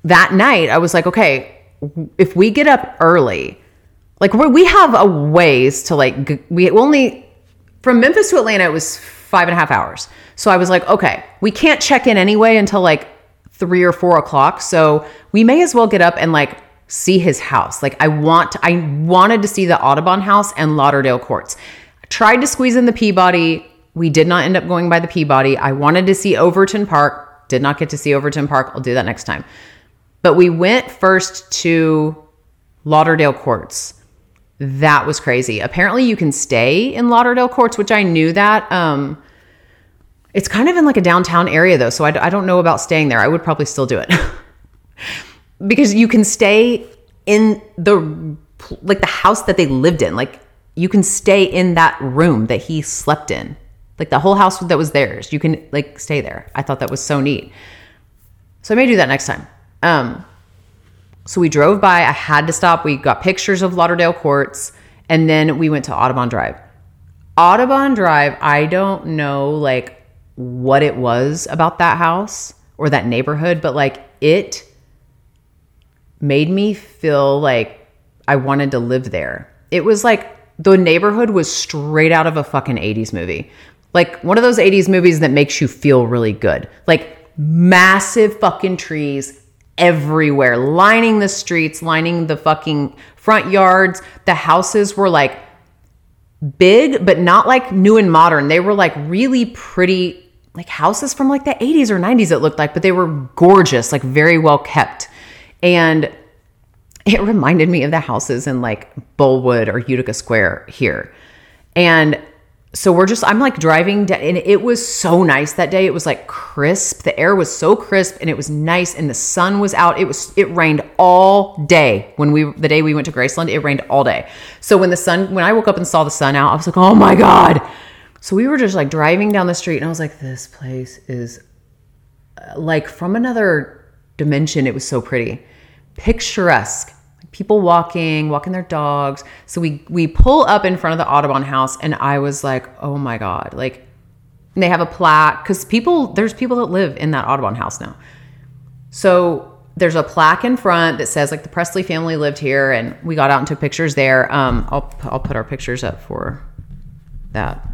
that night I was like, okay, if we get up early, like we have a ways to like, we only, from Memphis to Atlanta, it was 5.5 hours. So I was like, okay, we can't check in anyway until like 3 or 4 o'clock. So we may as well get up and like see his house. Like I wanted to see the Audubon house and Lauderdale Courts. I tried to squeeze in the Peabody. We did not end up going by the Peabody. I wanted to see Overton Park. Did not get to see Overton Park. I'll do that next time. But we went first to Lauderdale Courts. That was crazy. Apparently you can stay in Lauderdale Courts, which I knew that. It's kind of in like a downtown area though. So I don't know about staying there. I would probably still do it because you can stay in the house that they lived in. Like you can stay in that room that he slept in, like the whole house that was theirs. You can like stay there. I thought that was so neat. So I may do that next time. So we drove by, I had to stop. We got pictures of Lauderdale Courts and then we went to Audubon Drive. Audubon Drive, I don't know like what it was about that house or that neighborhood, but like it made me feel like I wanted to live there. It was like the neighborhood was straight out of a fucking 80s movie. Like one of those 80s movies that makes you feel really good. Like massive fucking trees everywhere, lining the streets, lining the fucking front yards. The houses were like big, but not like new and modern. They were like really pretty, like houses from like the 80s or 90s it looked like, but they were gorgeous, like very well kept. And it reminded me of the houses in like Bullwood or Utica Square here. And so I'm like driving down, and it was so nice that day. It was like crisp. The air was so crisp and it was nice and the sun was out. It rained all day the day we went to Graceland, it rained all day. So when I woke up and saw the sun out, I was like, oh my God. So we were just like driving down the street and I was like, this place is like from another dimension. It was so pretty, picturesque. People walking their dogs. So we pull up in front of the Audubon house and I was like, oh my God, like they have a plaque because there's people that live in that Audubon house now. So there's a plaque in front that says like the Presley family lived here, and we got out and took pictures there. I'll put our pictures up for that.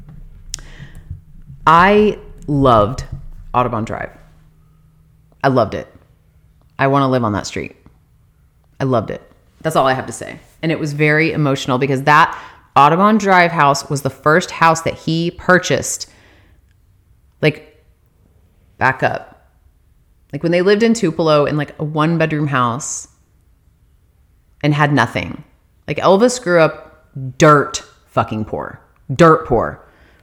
I loved Audubon Drive. I loved it. I want to live on that street. I loved it. That's all I have to say. And it was very emotional because that Audubon Drive house was the first house that he purchased. Like, back up. Like when they lived in Tupelo in like a 1-bedroom house and had nothing. Like Elvis grew up dirt fucking poor. Dirt poor.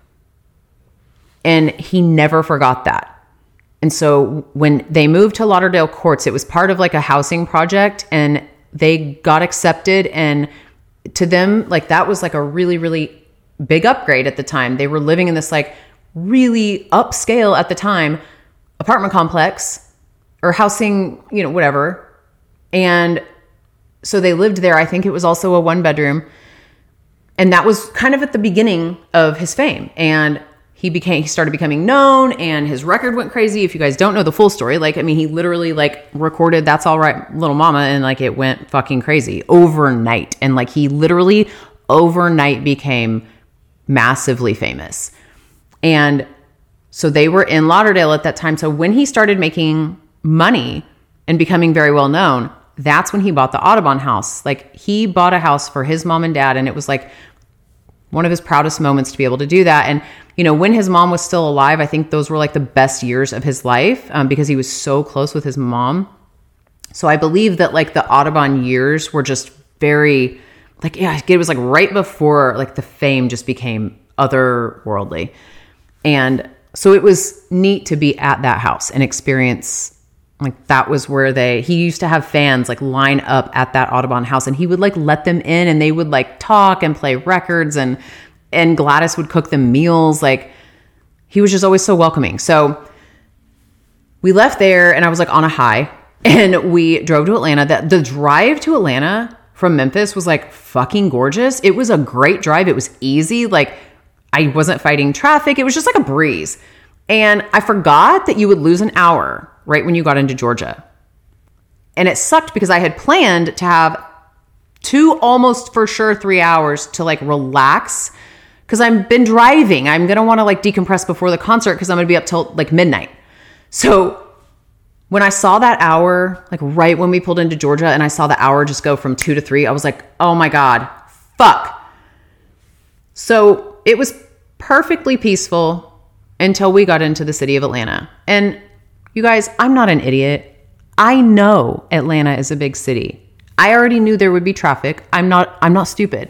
And he never forgot that. And so when they moved to Lauderdale Courts, it was part of like a housing project and they got accepted. And to them, like that was like a really, really big upgrade at the time. They were living in this like really upscale at the time apartment complex or housing, whatever. And so they lived there. I think it was also a 1-bedroom. And that was kind of at the beginning of his fame. And he started becoming known and his record went crazy. If you guys don't know the full story, he literally recorded That's All Right, Little Mama, and it went fucking crazy overnight. And he literally overnight became massively famous. And so they were in Lauderdale at that time. So when he started making money and becoming very well known, that's when he bought the Audubon house. He bought a house for his mom and dad, and it was one of his proudest moments to be able to do that. And when his mom was still alive, I think those were the best years of his life because he was so close with his mom. So I believe that the Audubon years were just very it was right before the fame just became otherworldly. And so it was neat to be at that house and experience that was where he used to have fans line up at that Audubon house, and he would let them in and they would talk and play records, and Gladys would cook them meals. He was just always so welcoming. So we left there and I was on a high, and we drove to Atlanta. The drive to Atlanta from Memphis was fucking gorgeous. It was a great drive. It was easy. I wasn't fighting traffic. It was just a breeze. And I forgot that you would lose an hour right when you got into Georgia. And it sucked because I had planned to have 2, almost for sure 3 hours to like relax. Cause I've been driving. I'm going to want to like decompress before the concert cause I'm going to be up till like midnight. So when I saw that hour, like right when we pulled into Georgia and I saw the hour just go from 2 to 3, I was like, oh my God, fuck. So it was perfectly peaceful until we got into the city of Atlanta. And you guys, I'm not an idiot. I know Atlanta is a big city. I already knew there would be traffic. I'm not stupid.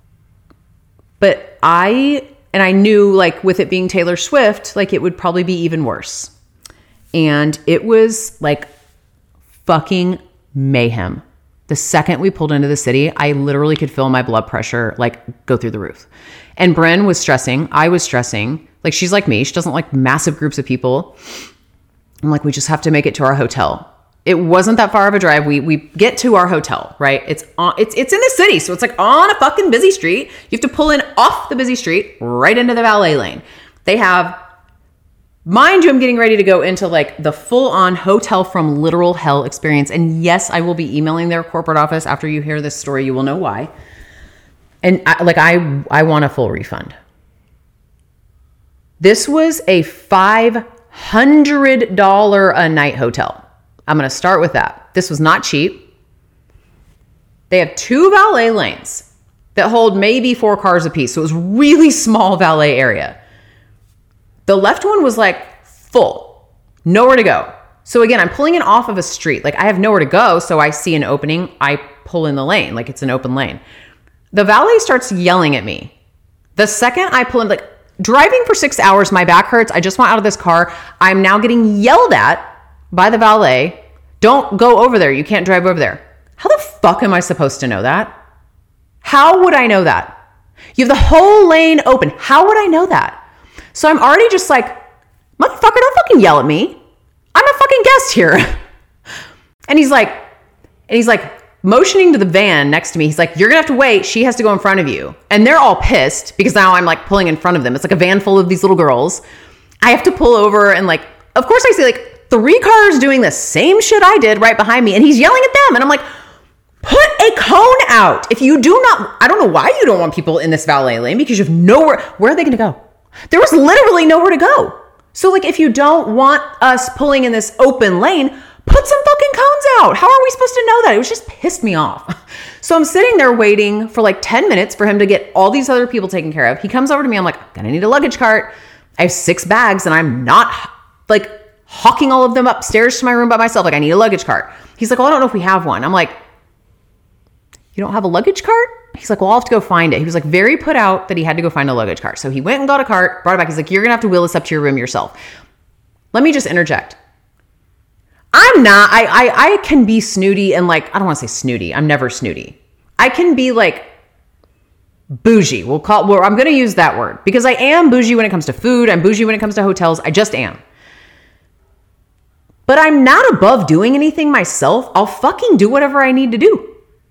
But I knew like with it being Taylor Swift, like it would probably be even worse. And it was like fucking mayhem. The second we pulled into the city, I literally could feel my blood pressure like go through the roof. And Bren was stressing. I was stressing. Like she's like me. She doesn't like massive groups of people. I'm like, we just have to make it to our hotel. It wasn't that far of a drive. We get to our hotel, right? It's in the city. So it's like on a fucking busy street. You have to pull in off the busy street right into the valet lane. They have, mind you, I'm getting ready to go into like the full on hotel from literal hell experience. And yes, I will be emailing their corporate office after you hear this story. You will know why. And I want a full refund. This was a $500 a night hotel. I'm going to start with that. This was not cheap. They have 2 valet lanes that hold maybe 4 cars apiece. So it was really small valet area. The left one was like full, nowhere to go. So again, I'm pulling in off of a street. Like I have nowhere to go. So I see an opening. I pull in the lane like it's an open lane. The valet starts yelling at me. The second I pull in, like driving for 6 hours, my back hurts. I just went out of this car. I'm now getting yelled at by the valet. Don't go over there. You can't drive over there. How the fuck am I supposed to know that? How would I know that? You have the whole lane open. How would I know that? So I'm already just like, motherfucker, don't fucking yell at me. I'm a fucking guest here. And he's like motioning to the van next to me. He's like, you're gonna have to wait. She has to go in front of you. And they're all pissed because now I'm like pulling in front of them. It's like a van full of these little girls. I have to pull over and like, of course I see like 3 cars doing the same shit I did right behind me. And he's yelling at them. And I'm like, put a cone out. If you do not, I don't know why you don't want people in this valet lane because you have nowhere. Where are they going to go? There was literally nowhere to go. So like, if you don't want us pulling in this open lane, put some fucking cones out. How are we supposed to know that? It was just pissed me off. So I'm sitting there waiting for like 10 minutes for him to get all these other people taken care of. He comes over to me. I'm like, gonna need a luggage cart. I have 6 bags and I'm not like hawking all of them upstairs to my room by myself. Like I need a luggage cart. He's like, well, I don't know if we have one. I'm like, you don't have a luggage cart? He's like, well, I'll have to go find it. He was like very put out that he had to go find a luggage cart. So he went and got a cart, brought it back. He's like, you're going to have to wheel this up to your room yourself. Let me just interject. I can be snooty and like, I don't want to say snooty. I'm never snooty. I can be like bougie. I'm going to use that word because I am bougie when it comes to food. I'm bougie when it comes to hotels. I just am. But I'm not above doing anything myself. I'll fucking do whatever I need to do.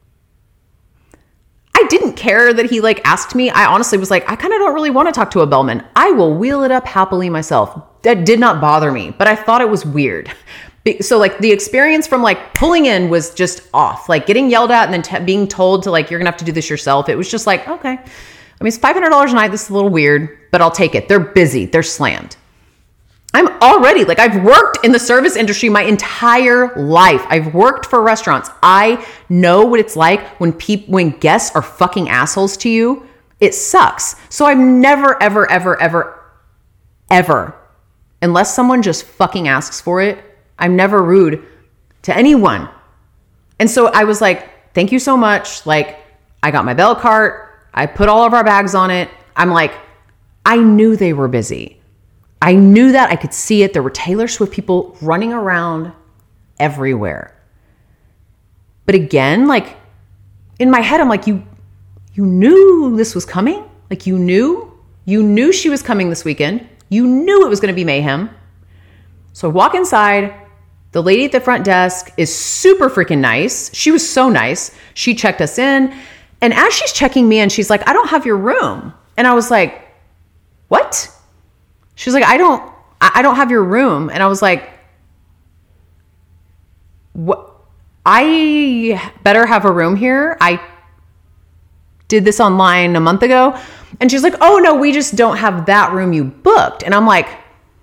I didn't care that he like asked me. I honestly was like, I kind of don't really want to talk to a bellman. I will wheel it up happily myself. That did not bother me, but I thought it was weird. So like the experience from like pulling in was just off, like getting yelled at and then being told to like, you're gonna have to do this yourself. It was just like, okay. I mean, it's $500 a night. This is a little weird, but I'll take it. They're busy. They're slammed. I'm already like, I've worked in the service industry my entire life. I've worked for restaurants. I know what it's like when guests are fucking assholes to you. It sucks. So I'm never, ever, ever, ever, ever, unless someone just fucking asks for it, I'm never rude to anyone. And so I was like, thank you so much. Like I got my bell cart. I put all of our bags on it. I'm like, I knew they were busy. I knew that. I could see it. There were Taylor Swift people running around everywhere. But again, like in my head, I'm like, you knew this was coming? Like you knew she was coming this weekend. You knew it was going to be mayhem. So I walk inside. The lady at the front desk is super freaking nice. She was so nice. She checked us in. And as she's checking me in, she's like, I don't have your room. And I was like, what? She was like, I don't have your room. And I was like, what? I better have a room here. I did this online a month ago. And she's like, oh no, we just don't have that room you booked. And I'm like,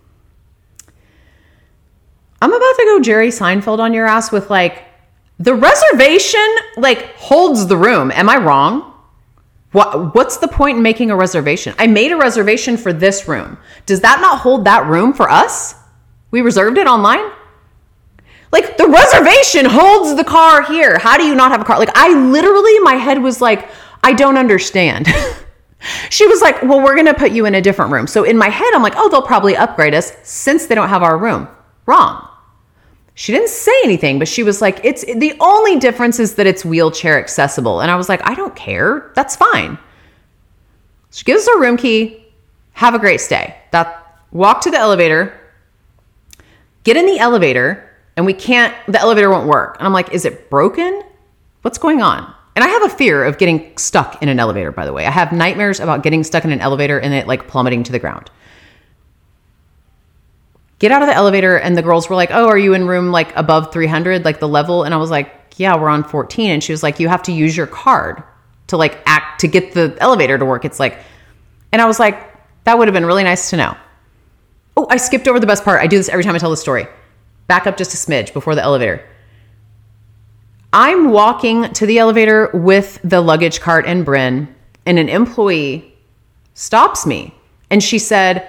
I'm about to go Jerry Seinfeld on your ass with like, the reservation like holds the room. Am I wrong? What's the point in making a reservation? I made a reservation for this room. Does that not hold that room for us? We reserved it online? Like the reservation holds the car here. How do you not have a car? Like I literally, my head was like, I don't understand. She was like, well, we're going to put you in a different room. So in my head, I'm like, oh, they'll probably upgrade us since they don't have our room. Wrong. She didn't say anything, but she was like, it's the only difference is that it's wheelchair accessible. And I was like, I don't care. That's fine. She gives us our room key. Have a great stay. Walk to the elevator, get in the elevator, and the elevator won't work. And I'm like, is it broken? What's going on? And I have a fear of getting stuck in an elevator, by the way. I have nightmares about getting stuck in an elevator and it like plummeting to the ground. Get out of the elevator, and the girls were like, oh, are you in room like above 300, like the level? And I was like, yeah, we're on 14. And she was like, you have to use your card to like to get the elevator to work. It's like, and I was like, that would have been really nice to know. Oh, I skipped over the best part. I do this every time I tell the story. Back up just a smidge before the elevator. I'm walking to the elevator with the luggage cart and Bryn, and an employee stops me. And she said,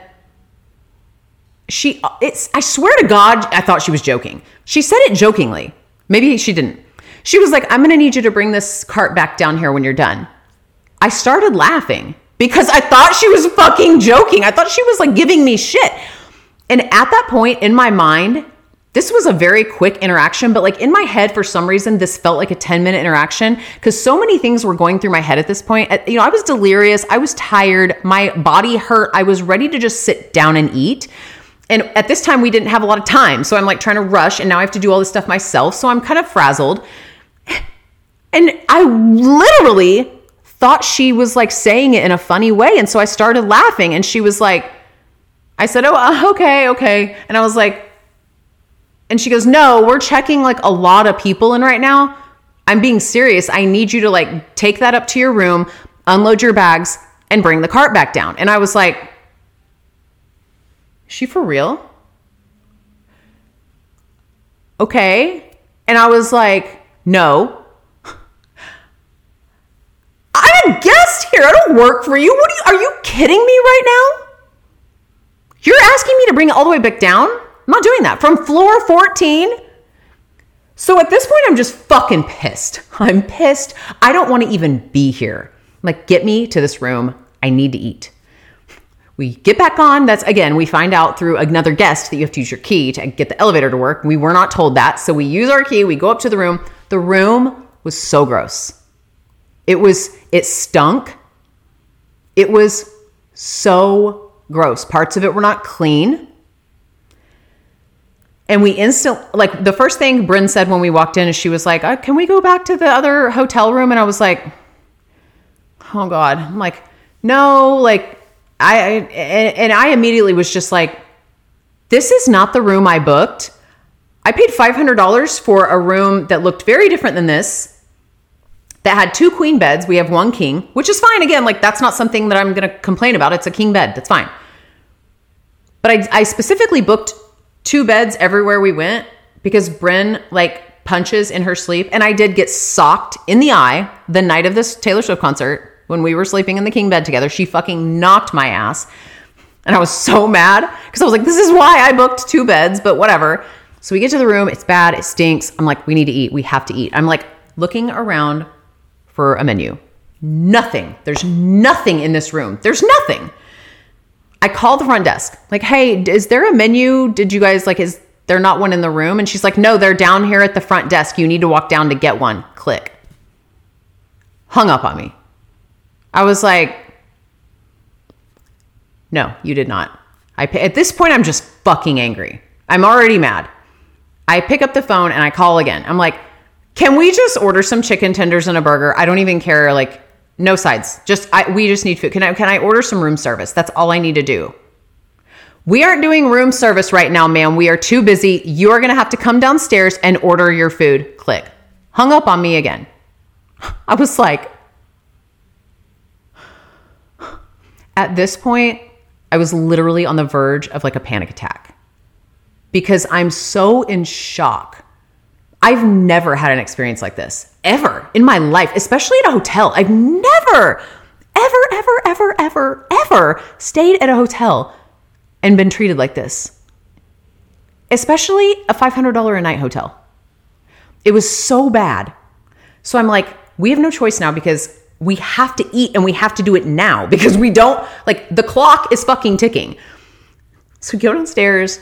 I swear to God, I thought she was joking. She said it jokingly. Maybe she didn't. She was like, I'm going to need you to bring this cart back down here when you're done. I started laughing because I thought she was fucking joking. I thought she was like giving me shit. And at that point in my mind, this was a very quick interaction, but like in my head, for some reason, this felt like a 10-minute interaction because so many things were going through my head at this point. I was delirious. I was tired. My body hurt. I was ready to just sit down and eat. And at this time, we didn't have a lot of time. So I'm like trying to rush, and now I have to do all this stuff myself. So I'm kind of frazzled. And I literally thought she was like saying it in a funny way. And so I started laughing, and she was like, I said, oh, okay. And I was like, and she goes, no, we're checking like a lot of people in right now. I'm being serious. I need you to like take that up to your room, unload your bags, and bring the cart back down. And I was like, is she for real? Okay. And I was like, no. I'm a guest here. I don't work for you. Are you kidding me right now? You're asking me to bring it all the way back down? I'm not doing that. From floor 14. So at this point, I'm just fucking pissed. I'm pissed. I don't want to even be here. Like, get me to this room. I need to eat. We get back on. That's, again, we find out through another guest that you have to use your key to get the elevator to work. We were not told that. So we use our key. We go up to the room. The room was so gross. It stunk. It was so gross. Parts of it were not clean. And we like the first thing Bryn said when we walked in is she was like, can we go back to the other hotel room? And I was like, oh God. I'm like, no, like, I immediately was just like, this is not the room I booked. I paid $500 for a room that looked very different than this, that had 2 queen beds. We have 1 king, which is fine. Again, like that's not something that I'm going to complain about. It's a king bed. That's fine. But I specifically booked 2 beds everywhere we went because Bryn like punches in her sleep. And I did get socked in the eye the night of this Taylor Swift concert. When we were sleeping in the king bed together, she fucking knocked my ass. And I was so mad because I was like, this is why I booked 2 beds, but whatever. So we get to the room. It's bad. It stinks. I'm like, we need to eat. We have to eat. I'm like looking around for a menu. Nothing. There's nothing in this room. There's nothing. I called the front desk. Like, hey, is there a menu? Did you guys is there not one in the room? And she's like, no, they're down here at the front desk. You need to walk down to get one. Click. Hung up on me. I was like, no, you did not. At this point, I'm just fucking angry. I'm already mad. I pick up the phone and I call again. I'm like, can we just order some chicken tenders and a burger? I don't even care. Like, no sides. We just need food. Can I order some room service? That's all I need to do. We aren't doing room service right now, ma'am. We are too busy. You're going to have to come downstairs and order your food. Click. hung up on me again. I was like, at this point, I was literally on the verge of like a panic attack because I'm so in shock. I've never had an experience like this ever in my life, especially at a hotel. I've never, ever stayed at a hotel and been treated like this, especially a $500 a night hotel. It was so bad. So I'm like, we have no choice now because we have to eat and we have to do it now because we don't, like, the clock is fucking ticking. So we go downstairs.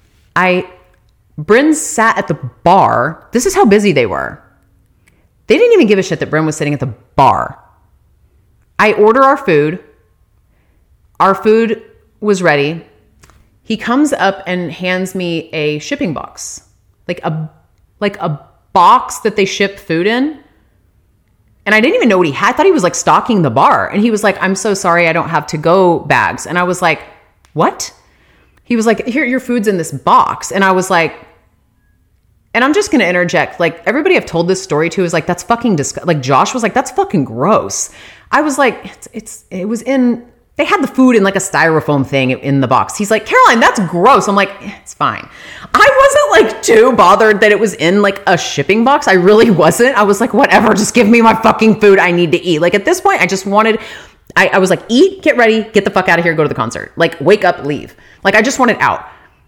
Bryn sat at the bar. This is how busy they were. They didn't even give a shit that Bryn was sitting at the bar. I order our food. Our food was ready. He comes up and hands me a shipping box, like a box that they ship food in. And I didn't even know what he had. I thought he was like stocking the bar. And he was like, I'm so sorry, I don't have to-go bags. And I was like, what? He was like, here, your food's in this box. And I was like, and I'm just going to interject. Like, everybody I've told this story to is like, that's fucking disgusting. Like, Josh was like, that's fucking gross. I was like, it was in, they had the food in like a styrofoam thing in the box. He's like, Caroline, that's gross. I'm like, it's fine. I wasn't like too bothered that it was in like a shipping box. I really wasn't. I was like, whatever, just give me my fucking food. I need to eat. Like, at this point, I just wanted, I was like, eat, get ready, get the fuck out of here, go to the concert. Like, wake up, leave. Like, I just wanted out.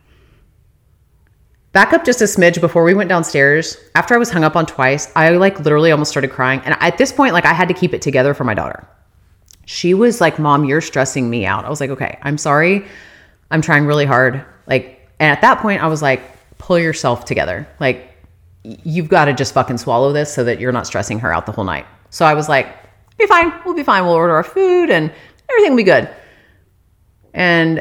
Back up just a smidge before we went downstairs. After I was hung up on twice, I like literally almost started crying. And at this point, like, I had to keep it together for my daughter. She was like, Mom, you're stressing me out. I was like, okay, I'm sorry. I'm trying really hard. Like, and at that point I was like, pull yourself together. Like, you've got to just fucking swallow this so that you're not stressing her out the whole night. So I was like, be fine. We'll be fine. We'll order our food and everything will be good. And,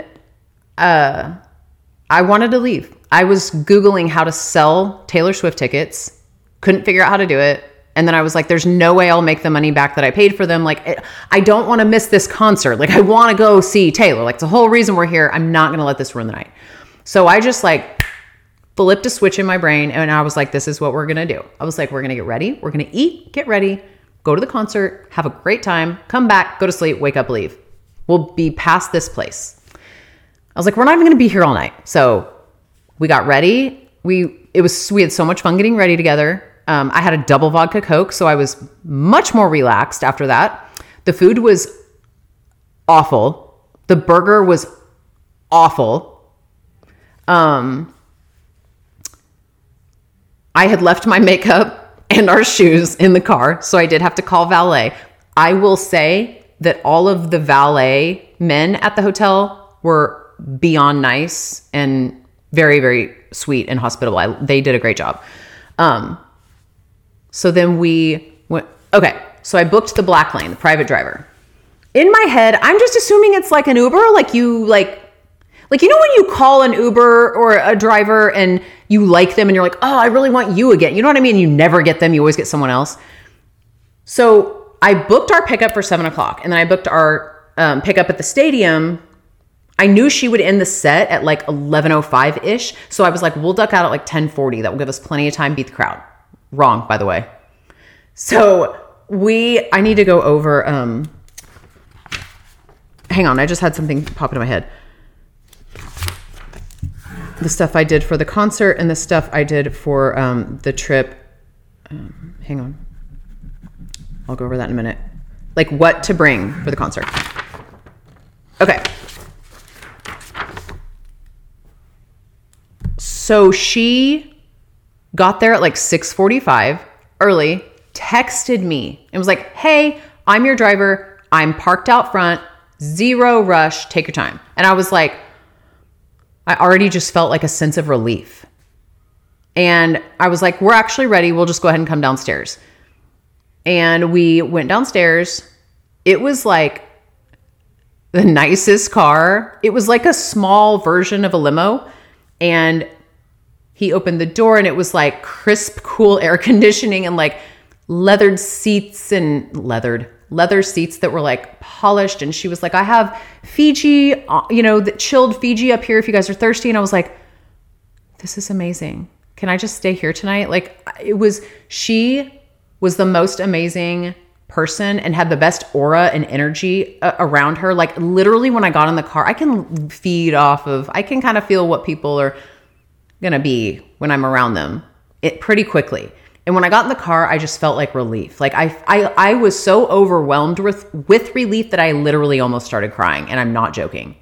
I wanted to leave. I was Googling how to sell Taylor Swift tickets. Couldn't figure out how to do it. And then I was like, there's no way I'll make the money back that I paid for them. Like, I don't want to miss this concert. Like, I want to go see Taylor. Like, it's the whole reason we're here. I'm not going to let this ruin the night. So I just like flipped a switch in my brain. And I was like, this is what we're going to do. I was like, we're going to get ready. We're going to eat, get ready, go to the concert, have a great time, come back, go to sleep, wake up, leave. We'll be past this place. I was like, we're not even going to be here all night. So we got ready. We had so much fun getting ready together. I had a double vodka Coke, so I was much more relaxed after that. The food was awful. The burger was awful. I had left my makeup and our shoes in the car, so I did have to call valet. I will say that all of the valet men at the hotel were beyond nice and very, very sweet and hospitable. They did a great job. So then we went, okay, so I booked the black lane, the private driver. In my head, I'm just assuming it's like an Uber, like you know when you call an Uber or a driver and you like them and you're like, oh, I really want you again. You know what I mean? You never get them. You always get someone else. So I booked our pickup for 7:00 and then I booked our pickup at the stadium. I knew she would end the set at like 11:05-ish. So I was like, we'll duck out at like 10:40. That will give us plenty of time, beat the crowd. Wrong, by the way. So I need to go over, hang on. I just had something pop into my head. The stuff I did for the concert and the stuff I did for the trip. Hang on. I'll go over that in a minute. Like what to bring for the concert. Okay. So she got there at like 6:45 early, texted me and was like, hey, I'm your driver. I'm parked out front, 0 rush, take your time. And I was like, I already just felt like a sense of relief. And I was like, we're actually ready. We'll just go ahead and come downstairs. And we went downstairs. It was like the nicest car. It was like a small version of a limo. And he opened the door and it was like crisp, cool air conditioning and like leather seats that were like polished. And she was like, I have Fiji, the chilled Fiji up here if you guys are thirsty. And I was like, this is amazing. can I just stay here tonight? Like she was the most amazing person and had the best aura and energy around her. Like literally when I got in the car, I can kind of feel what people are going to be when I'm around them pretty quickly. And when I got in the car, I just felt like relief. Like I was so overwhelmed with relief that I literally almost started crying, and I'm not joking.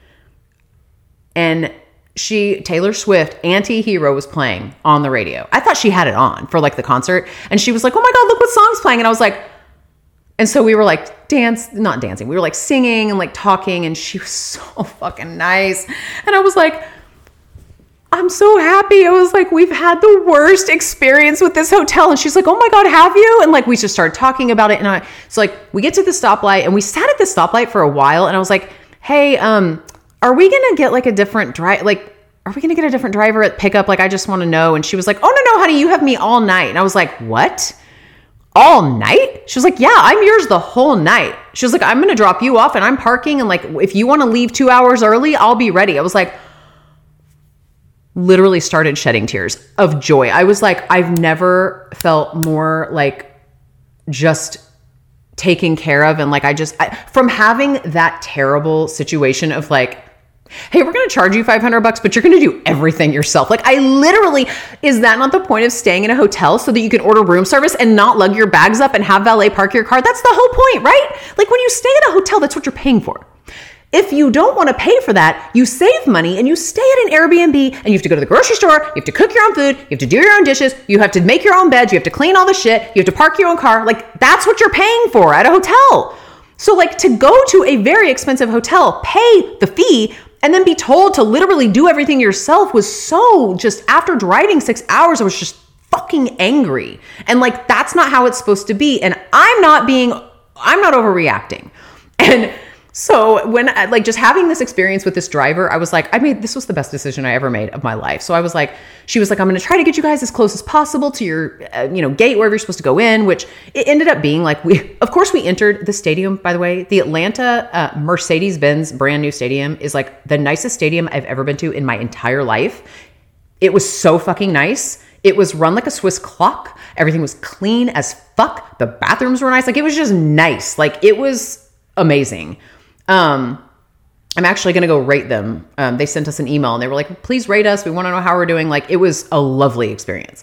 And Taylor Swift, Anti-Hero was playing on the radio. I thought she had it on for like the concert, and she was like, oh my God, look what song's playing. And I was like, and so we were like not dancing. We were like singing and like talking, and she was so fucking nice. And I was like, I'm so happy. I was like, we've had the worst experience with this hotel. And she's like, oh my God, have you? And like, we just started talking about it. And so like, we get to the stoplight, and we sat at the stoplight for a while. And I was like, hey, are we going to get like a different drive? Like, are we going to get a different driver at pickup? Like, I just want to know. And she was like, oh no, honey, you have me all night. And I was like, what? All night? She was like, yeah, I'm yours the whole night. She was like, I'm going to drop you off and I'm parking. And like, if you want to leave 2 hours early, I'll be ready. I was like, literally started shedding tears of joy. I was like, I've never felt more like just taken care of. And like, from having that terrible situation of like, hey, we're going to charge you $500, but you're going to do everything yourself. Like I literally, is that not the point of staying in a hotel so that you can order room service and not lug your bags up and have valet park your car? That's the whole point, right? Like when you stay at a hotel, that's what you're paying for. If you don't want to pay for that, you save money and you stay at an Airbnb, and you have to go to the grocery store, you have to cook your own food, you have to do your own dishes, you have to make your own beds, you have to clean all the shit, you have to park your own car. Like that's what you're paying for at a hotel. So like to go to a very expensive hotel, pay the fee, and then be told to literally do everything yourself was so just, after driving 6 hours, I was just fucking angry. And like, that's not how it's supposed to be. And I'm not overreacting. And so when like just having this experience with this driver, I was like, this was the best decision I ever made of my life. So I was like, she was like, I'm going to try to get you guys as close as possible to your, gate, wherever you're supposed to go in, which it ended up being like, we entered the stadium, by the way. The Atlanta Mercedes-Benz brand new stadium is like the nicest stadium I've ever been to in my entire life. It was so fucking nice. It was run like a Swiss clock. Everything was clean as fuck. The bathrooms were nice. Like it was just nice. Like it was amazing. I'm actually going to go rate them. They sent us an email and they were like, please rate us. We want to know how we're doing. Like it was a lovely experience.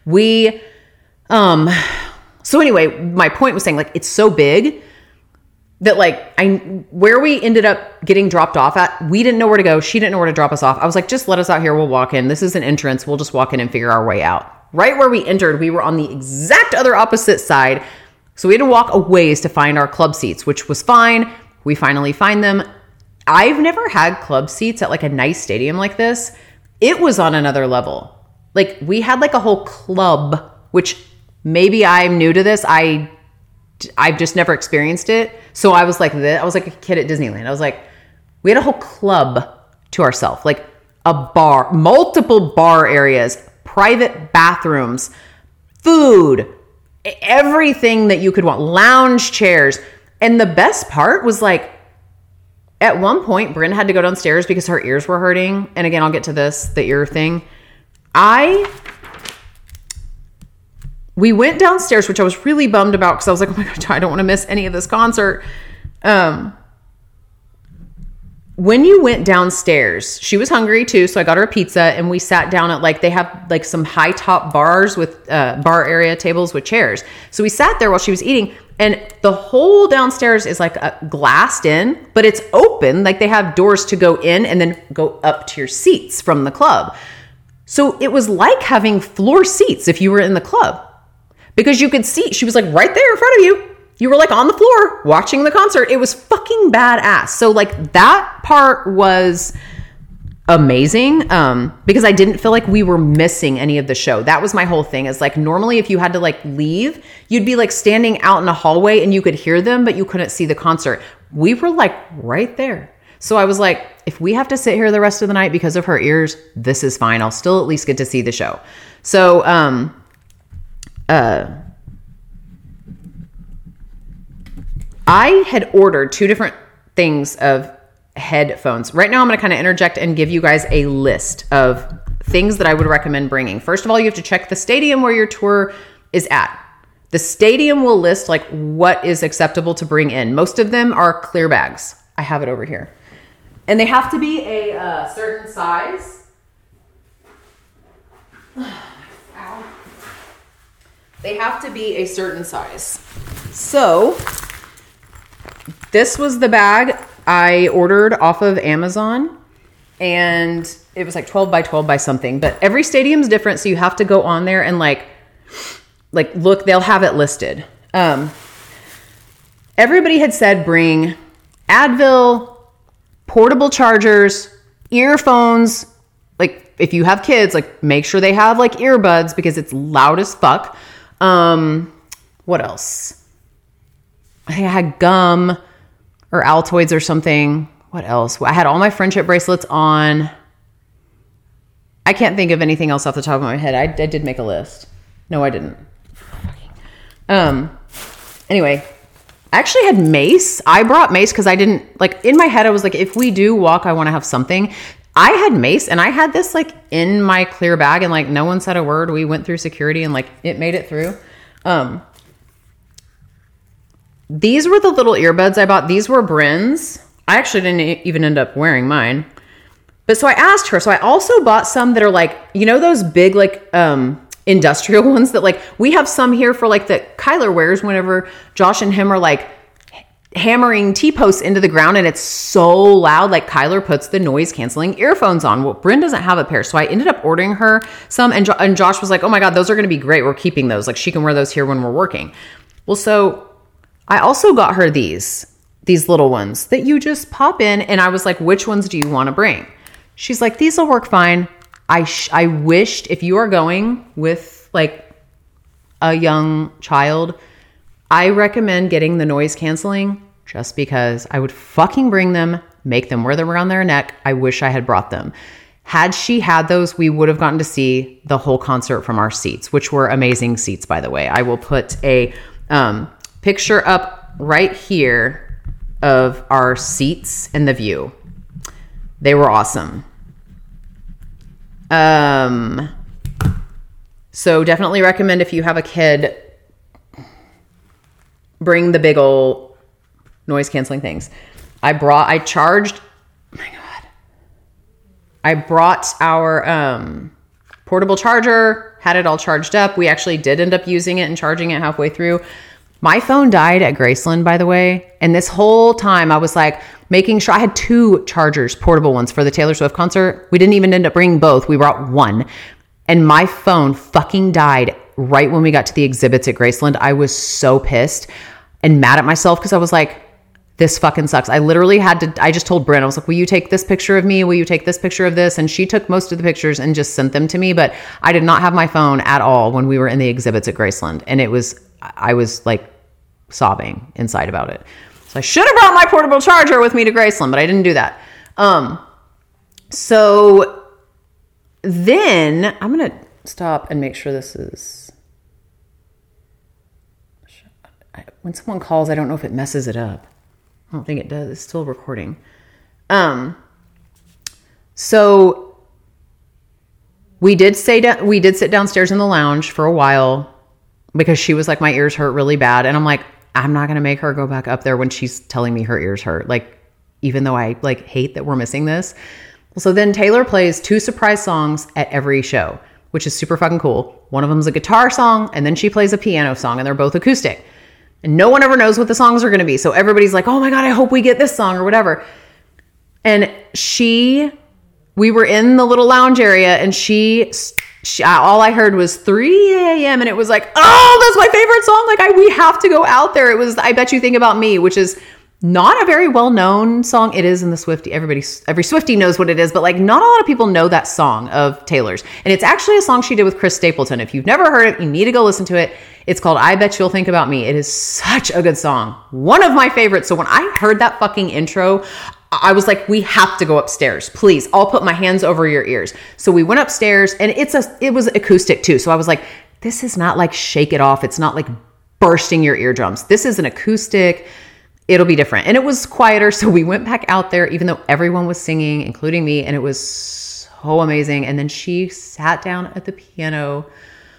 So anyway, my point was saying like, it's so big that like where we ended up getting dropped off at, we didn't know where to go. She didn't know where to drop us off. I was like, just let us out here. We'll walk in. This is an entrance. We'll just walk in and figure our way out. Right where we entered, we were on the exact other opposite side. So we had to walk a ways to find our club seats, which was fine. We finally find them. I've never had club seats at like a nice stadium like this. It was on another level. Like we had like a whole club, which maybe I'm new to this. I've just never experienced it. So I was like this. I was like a kid at Disneyland. I was like, we had a whole club to ourselves, like a bar, multiple bar areas, private bathrooms, food, everything that you could want, lounge chairs. And the best part was like, at one point, Bryn had to go downstairs because her ears were hurting. And again, I'll get to this, the ear thing. We went downstairs, which I was really bummed about because I was like, oh my God, I don't want to miss any of this concert. When you went downstairs, she was hungry too. So I got her a pizza and we sat down at like, they have like some high top bars with bar area tables with chairs. So we sat there while she was eating. And the whole downstairs is like glassed in, but it's open. Like they have doors to go in and then go up to your seats from the club. So it was like having floor seats if you were in the club because you could see, she was like right there in front of you. You were like on the floor watching the concert. It was fucking badass. So like that part was amazing because I didn't feel like we were missing any of the show. That was my whole thing is like normally if you had to like leave, you'd be like standing out in a hallway and you could hear them, but you couldn't see the concert. We were like right there. So I was like, if we have to sit here the rest of the night because of her ears, this is fine. I'll still at least get to see the show. So I had ordered 2 different things of headphones. Right now I'm going to kind of interject and give you guys a list of things that I would recommend bringing. First of all, you have to check the stadium where your tour is at. The stadium will list like what is acceptable to bring in. Most of them are clear bags. I have it over here. And they have to be a certain size. Ow. They have to be a certain size. So this was the bag I ordered off of Amazon, and it was like 12 by 12 by something, but every stadium's different. So you have to go on there and like look, they'll have it listed. Everybody had said, bring Advil, portable chargers, earphones. Like if you have kids, like make sure they have like earbuds because it's loud as fuck. What else? I think I had gum or Altoids or something. What else? I had all my friendship bracelets on. I can't think of anything else off the top of my head. I did make a list. No, I didn't. Anyway, I actually had mace. I brought mace because I didn't like in my head. I was like, if we do walk, I want to have something. I had mace and I had this like in my clear bag and like no one said a word. We went through security and like it made it through. These were the little earbuds I bought. These were Bryn's. I actually didn't even end up wearing mine. But so I asked her. So I also bought some that are like, you know, those big like industrial ones that like we have some here for like that Kyler wears whenever Josh and him are like hammering T-posts into the ground and it's so loud. Like Kyler puts the noise canceling earphones on. Well, Bryn doesn't have a pair. So I ended up ordering her some and Josh was like, oh my God, those are going to be great. We're keeping those. Like she can wear those here when we're working. Well, so I also got her these little ones that you just pop in. And I was like, which ones do you want to bring? She's like, these will work fine. I wished if you are going with like a young child, I recommend getting the noise canceling just because I would fucking bring them, make them wear them around their neck. I wish I had brought them. Had she had those, we would have gotten to see the whole concert from our seats, which were amazing seats, by the way. I will put a picture up right here of our seats and the view. They were awesome. So definitely recommend if you have a kid, bring the big old noise canceling things. I brought our portable charger, had it all charged up. We actually did end up using it and charging it halfway through. My phone died at Graceland, by the way. And this whole time I was like making sure I had 2 chargers, portable ones for the Taylor Swift concert. We didn't even end up bringing both. We brought one. And my phone fucking died right when we got to the exhibits at Graceland. I was so pissed and mad at myself because I was like, this fucking sucks. I literally I just told Bryn, I was like, will you take this picture of me? Will you take this picture of this? And she took most of the pictures and just sent them to me. But I did not have my phone at all when we were in the exhibits at Graceland. And I was like sobbing inside about it. So I should have brought my portable charger with me to Graceland, but I didn't do that. So then I'm going to stop and make sure this is, when someone calls, I don't know if it messes it up. I don't think it does. It's still recording. So we did sit downstairs in the lounge for a while because she was like, my ears hurt really bad. And I'm like, I'm not going to make her go back up there when she's telling me her ears hurt. Like, even though I like hate that we're missing this. So then Taylor plays 2 surprise songs at every show, which is super fucking cool. One of them is a guitar song and then she plays a piano song and they're both acoustic. And no one ever knows what the songs are going to be. So everybody's like, oh my God, I hope we get this song or whatever. And we were in the little lounge area and she all I heard was 3 a.m. and it was like, oh, that's my favorite song. Like we have to go out there. It was I Bet You Think About Me, which is not a very well-known song. It is in the Swiftie. Every Swiftie knows what it is, but like not a lot of people know that song of Taylor's. And it's actually a song she did with Chris Stapleton. If you've never heard it, you need to go listen to it. It's called I Bet You'll Think About Me. It is such a good song. One of my favorites. So when I heard that fucking intro, I was like, we have to go upstairs. Please, I'll put my hands over your ears. So we went upstairs and it was acoustic too. So I was like, this is not like Shake It Off. It's not like bursting your eardrums. This is an acoustic. It'll be different. And it was quieter. So we went back out there, even though everyone was singing, including me. And it was so amazing. And then she sat down at the piano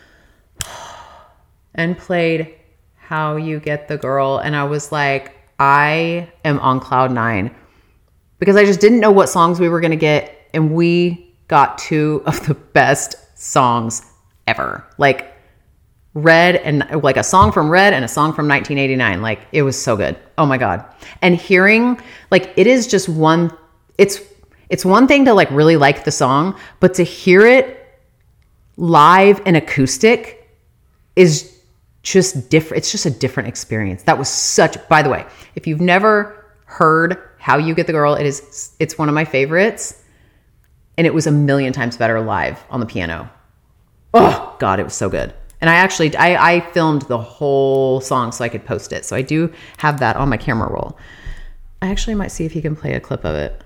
and played How You Get the Girl. And I was like, I am on cloud nine, because I just didn't know what songs we were going to get. And we got two of the best songs ever. Like Red, and like a song from Red and a song from 1989. Like, it was so good. Oh my God. And hearing, like, it is just it's one thing to like really like the song, but to hear it live and acoustic is just different. It's just a different experience. That was by the way, if you've never heard How You Get the Girl, it's one of my favorites. And it was a million times better live on the piano. Oh God, it was so good. And I filmed the whole song so I could post it. So I do have that on my camera roll. I actually might see if he can play a clip of it.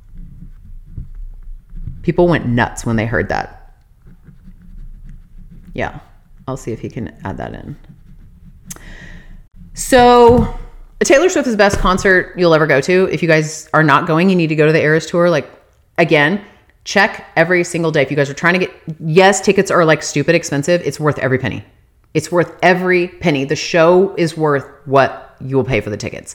People went nuts when they heard that. Yeah, I'll see if he can add that in. So Taylor Swift is the best concert you'll ever go to. If you guys are not going, you need to go to the Eras Tour. Like, again, check every single day. If you guys are trying to yes, tickets are like stupid expensive. It's worth every penny. It's worth every penny. The show is worth what you will pay for the tickets.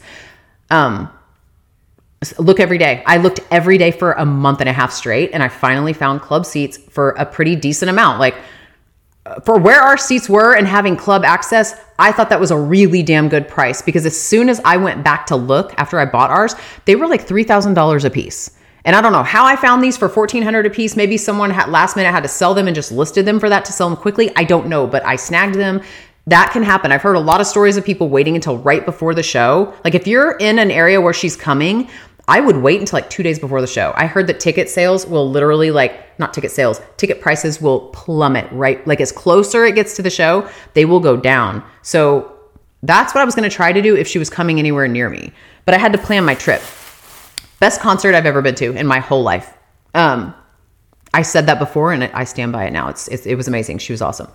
Look every day. I looked every day for a month and a half straight, and I finally found club seats for a pretty decent amount. Like, for where our seats were and having club access, I thought that was a really damn good price, because as soon as I went back to look after I bought ours, they were like $3,000 a piece. And I don't know how I found these for $1,400 a piece. Maybe someone last minute had to sell them and just listed them for that to sell them quickly. I don't know, but I snagged them. That can happen. I've heard a lot of stories of people waiting until right before the show. Like, if you're in an area where she's coming, I would wait until like 2 days before the show. I heard that ticket sales will literally ticket prices will plummet, right? Like, as closer it gets to the show, they will go down. So that's what I was going to try to do if she was coming anywhere near me. But I had to plan my trip. Best concert I've ever been to in my whole life. I said that before, and I stand by it now. It was amazing. She was awesome.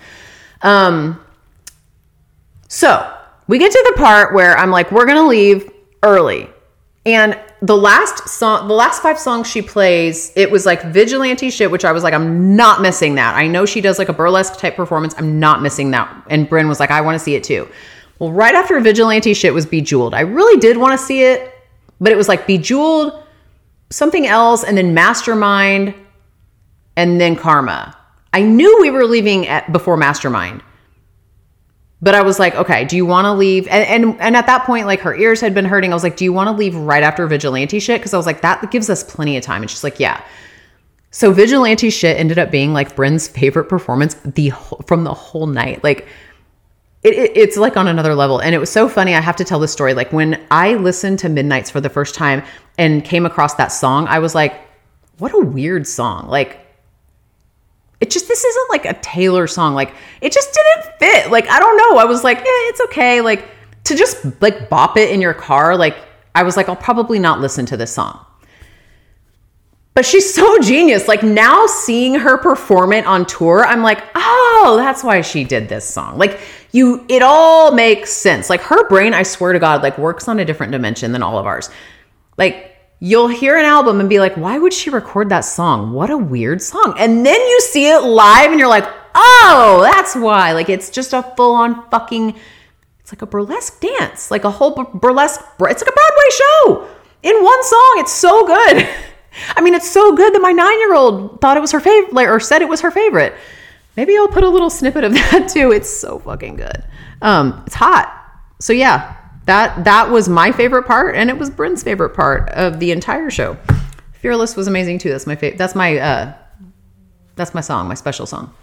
So we get to the part where I'm like, we're going to leave early. And the last 5 songs she plays, it was like vigilante shit, which I was like, I'm not missing that. I know she does like a burlesque type performance. I'm not missing that. And Bryn was like, I want to see it too. Well, right after vigilante shit was Bejeweled. I really did want to see it, but it was like Bejeweled, something else, and then Mastermind, and then Karma. I knew we were leaving before Mastermind. But I was like, okay, do you want to leave? And at that point, like, her ears had been hurting. I was like, do you want to leave right after vigilante shit? Because I was like, that gives us plenty of time. And she's like, yeah. So vigilante shit ended up being like Bryn's favorite performance from the whole night. Like, it's like on another level. And it was so funny. I have to tell this story. Like, when I listened to Midnights for the first time and came across that song, I was like, what a weird song. Like, this isn't like a Taylor song. Like, it just didn't fit. Like, I don't know. I was like, it's okay. Like, to just like bop it in your car. Like, I was like, I'll probably not listen to this song. But she's so genius. Like, now seeing her perform it on tour, I'm like, oh, that's why she did this song. Like, it all makes sense. Like, her brain, I swear to God, like, works on a different dimension than all of ours. Like, you'll hear an album and be like, why would she record that song? What a weird song. And then you see it live and you're like, oh, that's why. Like, it's just a full-on fucking, it's like a burlesque dance. Like a whole burlesque, it's like a Broadway show in one song. It's so good. I mean, it's so good that my 9-year-old thought it was her favorite, or said it was her favorite. Maybe I'll put a little snippet of that too. It's so fucking good. It's hot. So yeah. That was my favorite part, and it was Bryn's favorite part of the entire show. Fearless was amazing too. That's my favorite. That's my song, my special song.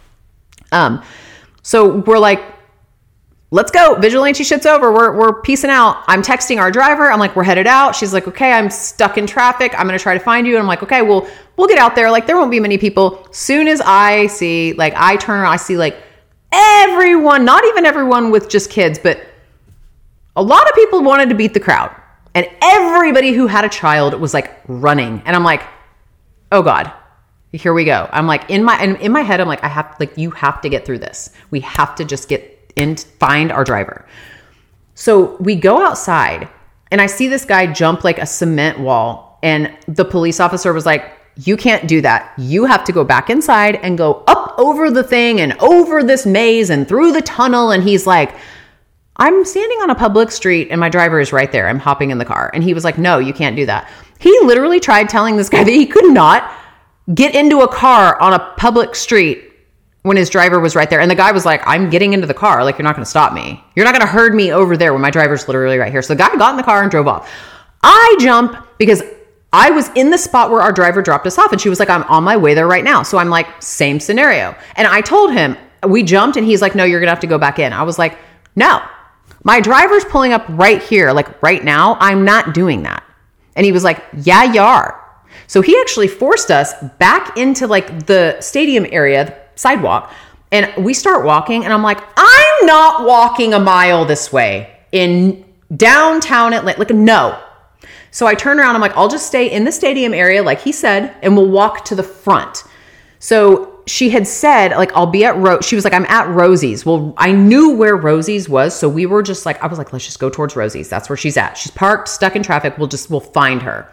So we're like, let's go. Vigilante shit's over. We're peacing out. I'm texting our driver. I'm like, we're headed out. She's like, okay, I'm stuck in traffic. I'm gonna try to find you. And I'm like, okay, we'll get out there. Like, there won't be many people. Soon as I see, like, I turn around, I see like everyone, not even everyone with just kids, but a lot of people wanted to beat the crowd, and everybody who had a child was like running. And I'm like, oh God, here we go. I'm like, in my head, I'm like, you have to get through this. We have to just get in, find our driver. So we go outside, and I see this guy jump like a cement wall, and the police officer was like, you can't do that. You have to go back inside and go up over the thing and over this maze and through the tunnel. And he's like, I'm standing on a public street and my driver is right there. I'm hopping in the car. And he was like, no, you can't do that. He literally tried telling this guy that he could not get into a car on a public street when his driver was right there. And the guy was like, I'm getting into the car. Like, you're not going to stop me. You're not going to herd me over there when my driver's literally right here. So the guy got in the car and drove off. I jump because I was in the spot where our driver dropped us off. And she was like, I'm on my way there right now. So I'm like, same scenario. And I told him, we jumped and he's like, no, you're going to have to go back in. I was like, no, my driver's pulling up right here. Like right now, I'm not doing that. And he was like, yeah, you are. So he actually forced us back into like the stadium area, the sidewalk. And we start walking and I'm like, I'm not walking a mile this way in downtown Atlanta. Like, no. So I turn around. I'm like, I'll just stay in the stadium area, like he said, and we'll walk to the front. So she had said, like, I'll be at she was like, I'm at Rosie's. Well, I knew where Rosie's was. So we were just like, I was like, let's just go towards Rosie's. That's where she's at. She's parked, stuck in traffic. We'll find her.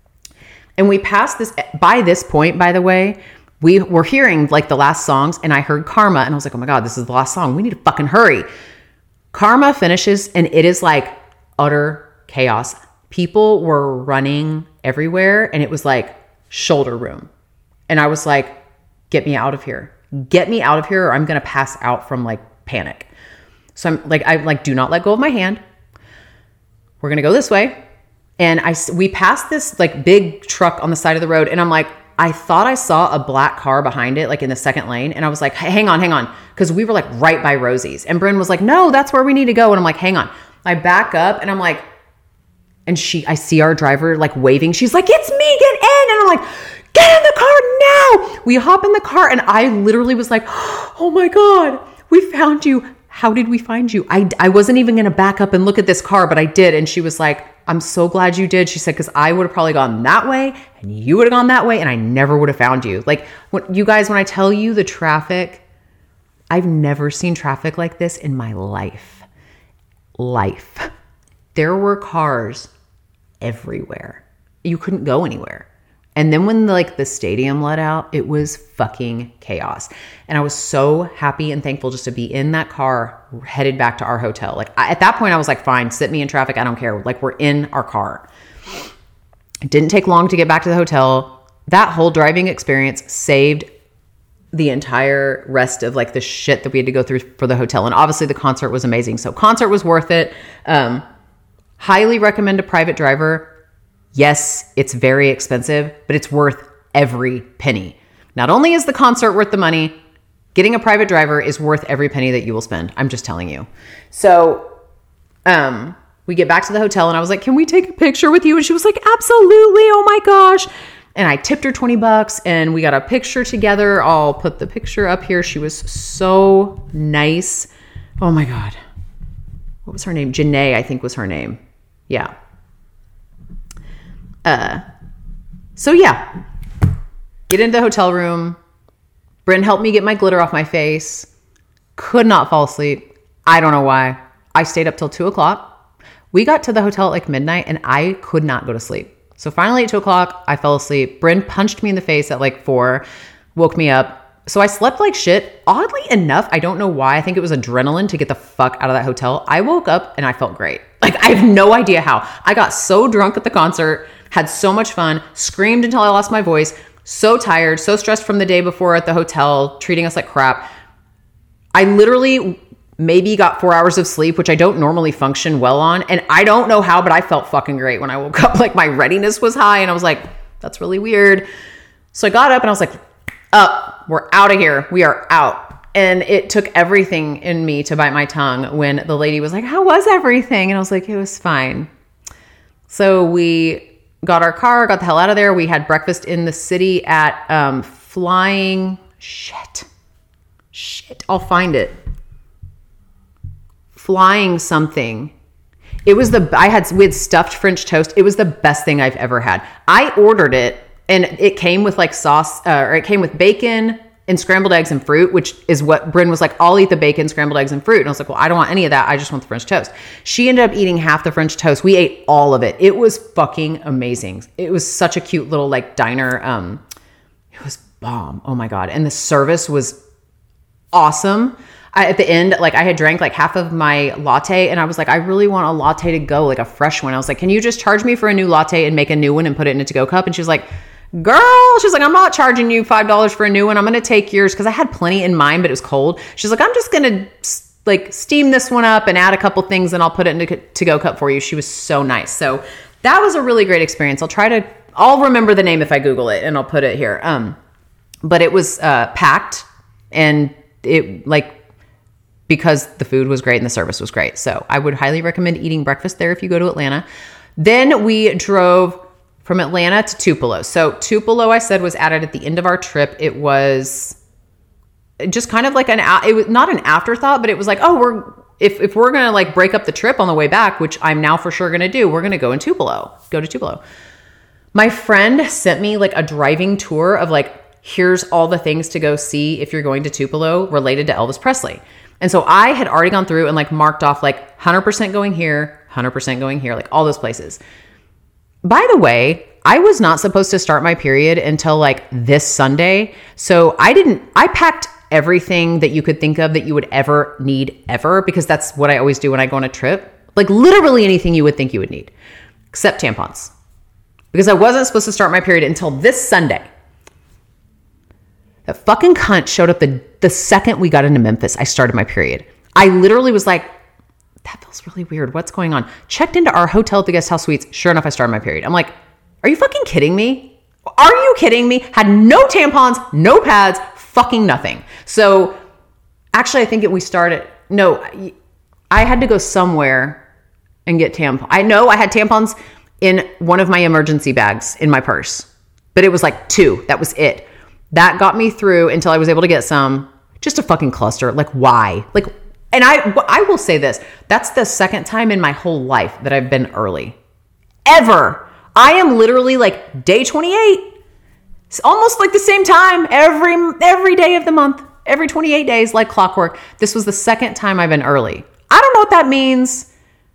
And we passed this, by this point, by the way, we were hearing like the last songs and I heard Karma and I was like, oh my God, this is the last song. We need to fucking hurry. Karma finishes and it is like utter chaos. People were running everywhere and it was like shoulder room. And I was like, get me out of here. Get me out of here or I'm going to pass out from like panic. So I'm like, do not let go of my hand. We're going to go this way. And we passed this like big truck on the side of the road. And I'm like, I thought I saw a black car behind it, like in the second lane. And I was like, hang on. Cause we were like right by Rosie's. And Bryn was like, no, that's where we need to go. And I'm like, hang on. I back up and I'm like, and I see our driver like waving. She's like, it's me, get in. And I'm like, get in the car now. We hop in the car and I literally was like, oh my God, we found you. How did we find you? I wasn't even going to back up and look at this car, but I did. And she was like, I'm so glad you did. She said, because I would have probably gone that way and you would have gone that way and I never would have found you. Like you guys, when I tell you the traffic, I've never seen traffic like this in my life. There were cars everywhere. You couldn't go anywhere. And then when the stadium let out, it was fucking chaos. And I was so happy and thankful just to be in that car headed back to our hotel. Like at that point I was like, fine, sit me in traffic. I don't care. Like we're in our car. It didn't take long to get back to the hotel. That whole driving experience saved the entire rest of like the shit that we had to go through for the hotel. And obviously the concert was amazing. So concert was worth it. Highly recommend a private driver. Yes, it's very expensive, but it's worth every penny. Not only is the concert worth the money, getting a private driver is worth every penny that you will spend. I'm just telling you. So, we get back to the hotel and I was like, can we take a picture with you? And she was like, absolutely. Oh my gosh. And I tipped her $20 and we got a picture together. I'll put the picture up here. She was so nice. Oh my God. What was her name? Janae, I think was her name. Yeah. So yeah, get into the hotel room. Bryn helped me get my glitter off my face. Could not fall asleep. I don't know why. I stayed up till 2:00. We got to the hotel at like midnight and I could not go to sleep. So finally at 2:00, I fell asleep. Bryn punched me in the face at like 4, woke me up. So I slept like shit. Oddly enough, I don't know why. I think it was adrenaline to get the fuck out of that hotel. I woke up and I felt great. Like I have no idea how. I got so drunk at the concert, had so much fun, screamed until I lost my voice, so tired, so stressed from the day before at the hotel, treating us like crap. I literally maybe got 4 hours of sleep, which I don't normally function well on. And I don't know how, but I felt fucking great when I woke up. Like my readiness was high and I was like, that's really weird. So I got up and I was like, up, we're out of here. We are out. And it took everything in me to bite my tongue when the lady was like, how was everything? And I was like, it was fine. So we got our car, got the hell out of there. We had breakfast in the city at Flying... Shit. I'll find it. Flying something. It was we had stuffed French toast. It was the best thing I've ever had. I ordered it and it came with like sauce, or it came with bacon and scrambled eggs and fruit, which is what Bryn was like, I'll eat the bacon, scrambled eggs and fruit. And I was like, well, I don't want any of that. I just want the French toast. She ended up eating half the French toast. We ate all of it. It was fucking amazing. It was such a cute little like diner. It was bomb. Oh my God. And the service was awesome. At the end, like I had drank like half of my latte and I was like, I really want a latte to go, like a fresh one. I was like, can you just charge me for a new latte and make a new one and put it in a to-go cup? And she was like, girl, she's like, I'm not charging you $5 for a new one. I'm going to take yours. Cause I had plenty in mind, but it was cold. She's like, I'm just going to like steam this one up and add a couple things and I'll put it in a to-go cup for you. She was so nice. So that was a really great experience. I'll remember the name if I Google it and I'll put it here. But it was packed and it like, because the food was great and the service was great. So I would highly recommend eating breakfast there if you go to Atlanta. Then we drove from Atlanta to Tupelo. So Tupelo, I said, was added at the end of our trip. It was just kind of like it was not an afterthought, but it was like, oh, if we're going to like break up the trip on the way back, which I'm now for sure going to do, we're going to go to Tupelo. My friend sent me like a driving tour of like, here's all the things to go see if you're going to Tupelo related to Elvis Presley. And so I had already gone through and like marked off like 100% going here, 100% going here, like all those places. By the way, I was not supposed to start my period until like this Sunday. So I packed everything that you could think of that you would ever need ever, because that's what I always do when I go on a trip. Like literally anything you would think you would need, except tampons. Because I wasn't supposed to start my period until this Sunday. That fucking cunt showed up the second we got into Memphis. I started my period. I literally was like, that feels really weird. What's going on? Checked into our hotel at the guest house suites. Sure enough, I started my period. I'm like, are you fucking kidding me? Are you kidding me? Had no tampons, no pads, fucking nothing. So actually, I think I had to go somewhere and get tampons. I know I had tampons in one of my emergency bags in my purse, but it was like 2. That was it. That got me through until I was able to get some. Just a fucking cluster. Like, why? Like, and I will say this. That's the second time in my whole life that I've been early. Ever. I am literally like day 28. It's almost like the same time every day of the month. Every 28 days, like clockwork. This was the second time I've been early. I don't know what that means.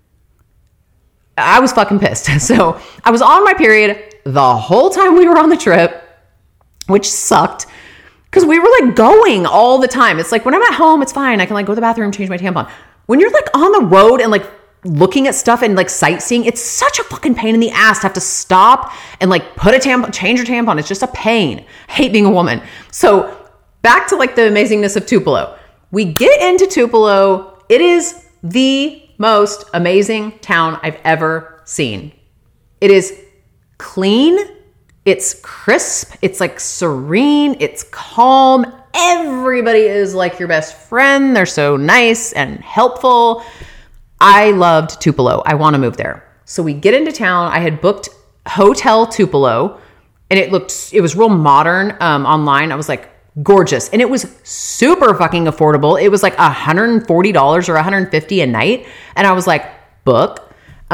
I was fucking pissed. So I was on my period the whole time we were on the trip, which sucked because we were like going all the time. It's like when I'm at home, it's fine. I can like go to the bathroom, change my tampon. When you're like on the road and like looking at stuff and like sightseeing, it's such a fucking pain in the ass to have to stop and like put a tampon, change your tampon. It's just a pain. I hate being a woman. So back to like the amazingness of Tupelo. We get into Tupelo. It is the most amazing town I've ever seen. It is clean. It's crisp. It's like serene. It's calm. Everybody is like your best friend. They're so nice and helpful. I loved Tupelo. I want to move there. So we get into town. I had booked Hotel Tupelo and it was real modern online. I was like, gorgeous. And it was super fucking affordable. It was like $140 or $150 a night. And I was like, book.